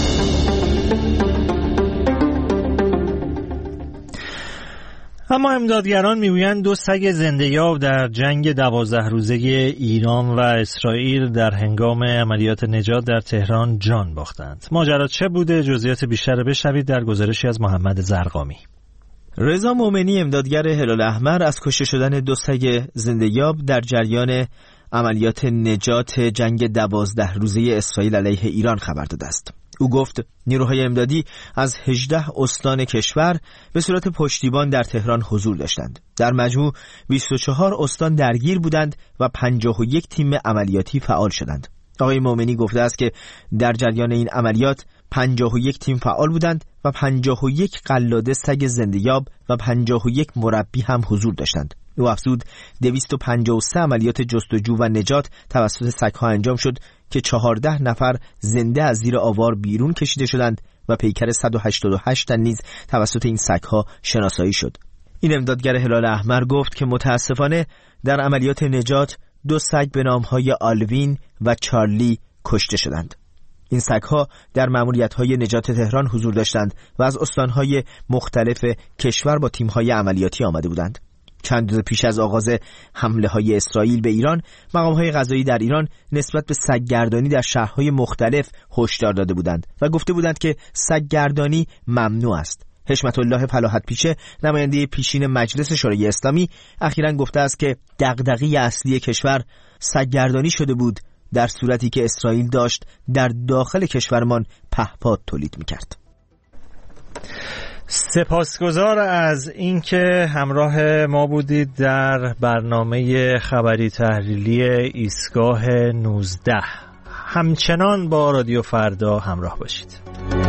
A: اما امدادگران میگویند 2 سگ زنده‌یاب در جنگ 12 روزه ایران و اسرائیل در هنگام عملیات نجات در تهران جان باختند. ماجرا چه بوده؟ جزئیات بیشتر بشنوید در گزارشی از محمد زرقامی.
Z: رضا مومنی، امدادگر هلال احمر، از کشته شدن 2 سگ زنده‌یاب در جریان
B: عملیات نجات جنگ 12 روزه اسرائیل علیه ایران خبر داده است. او گفت نیروهای امدادی از 18 استان کشور به صورت پشتیبان در تهران حضور داشتند. در مجموع 24 استان درگیر بودند و 51 تیم عملیاتی فعال شدند. آقای مومنی گفته است که در جریان این عملیات 51 تیم فعال بودند و 51 قلاده سگ زنده‌یاب و 51 مربی هم حضور داشتند. او افزود 253 عملیات جستجو و نجات توسط سگ‌ها انجام شد که 14 نفر زنده از زیر آوار بیرون کشیده شدند و پیکر 188 تن نیز توسط این سگ‌ها شناسایی شد. این امدادگر هلال احمر گفت که متاسفانه در عملیات نجات 2 سگ به نام‌های آلوین و چارلی کشته شدند. این سگ‌ها در مأموریت‌های نجات تهران حضور داشتند و از استان‌های مختلف کشور با تیم‌های عملیاتی آمده بودند. چند روز پیش از آغاز حمله‌های اسرائیل به ایران، مقام‌های قضایی در ایران نسبت به سگ‌گردانی در شهرهای مختلف هشدار داده بودند و گفته بودند که سگ‌گردانی ممنوع است. حشمت الله فلاحت پیشه، نماینده پیشین مجلس شورای اسلامی، اخیراً گفته است که دغدغه اصلی کشور سگ‌گردانی شده بود در صورتی که اسرائیل داشت در داخل کشورمان پهپاد تولید می‌کرد.
A: سپاسگزار از اینکه همراه ما بودید در برنامه خبری تحلیلی ایستگاه 19. همچنان با رادیو فردا همراه باشید.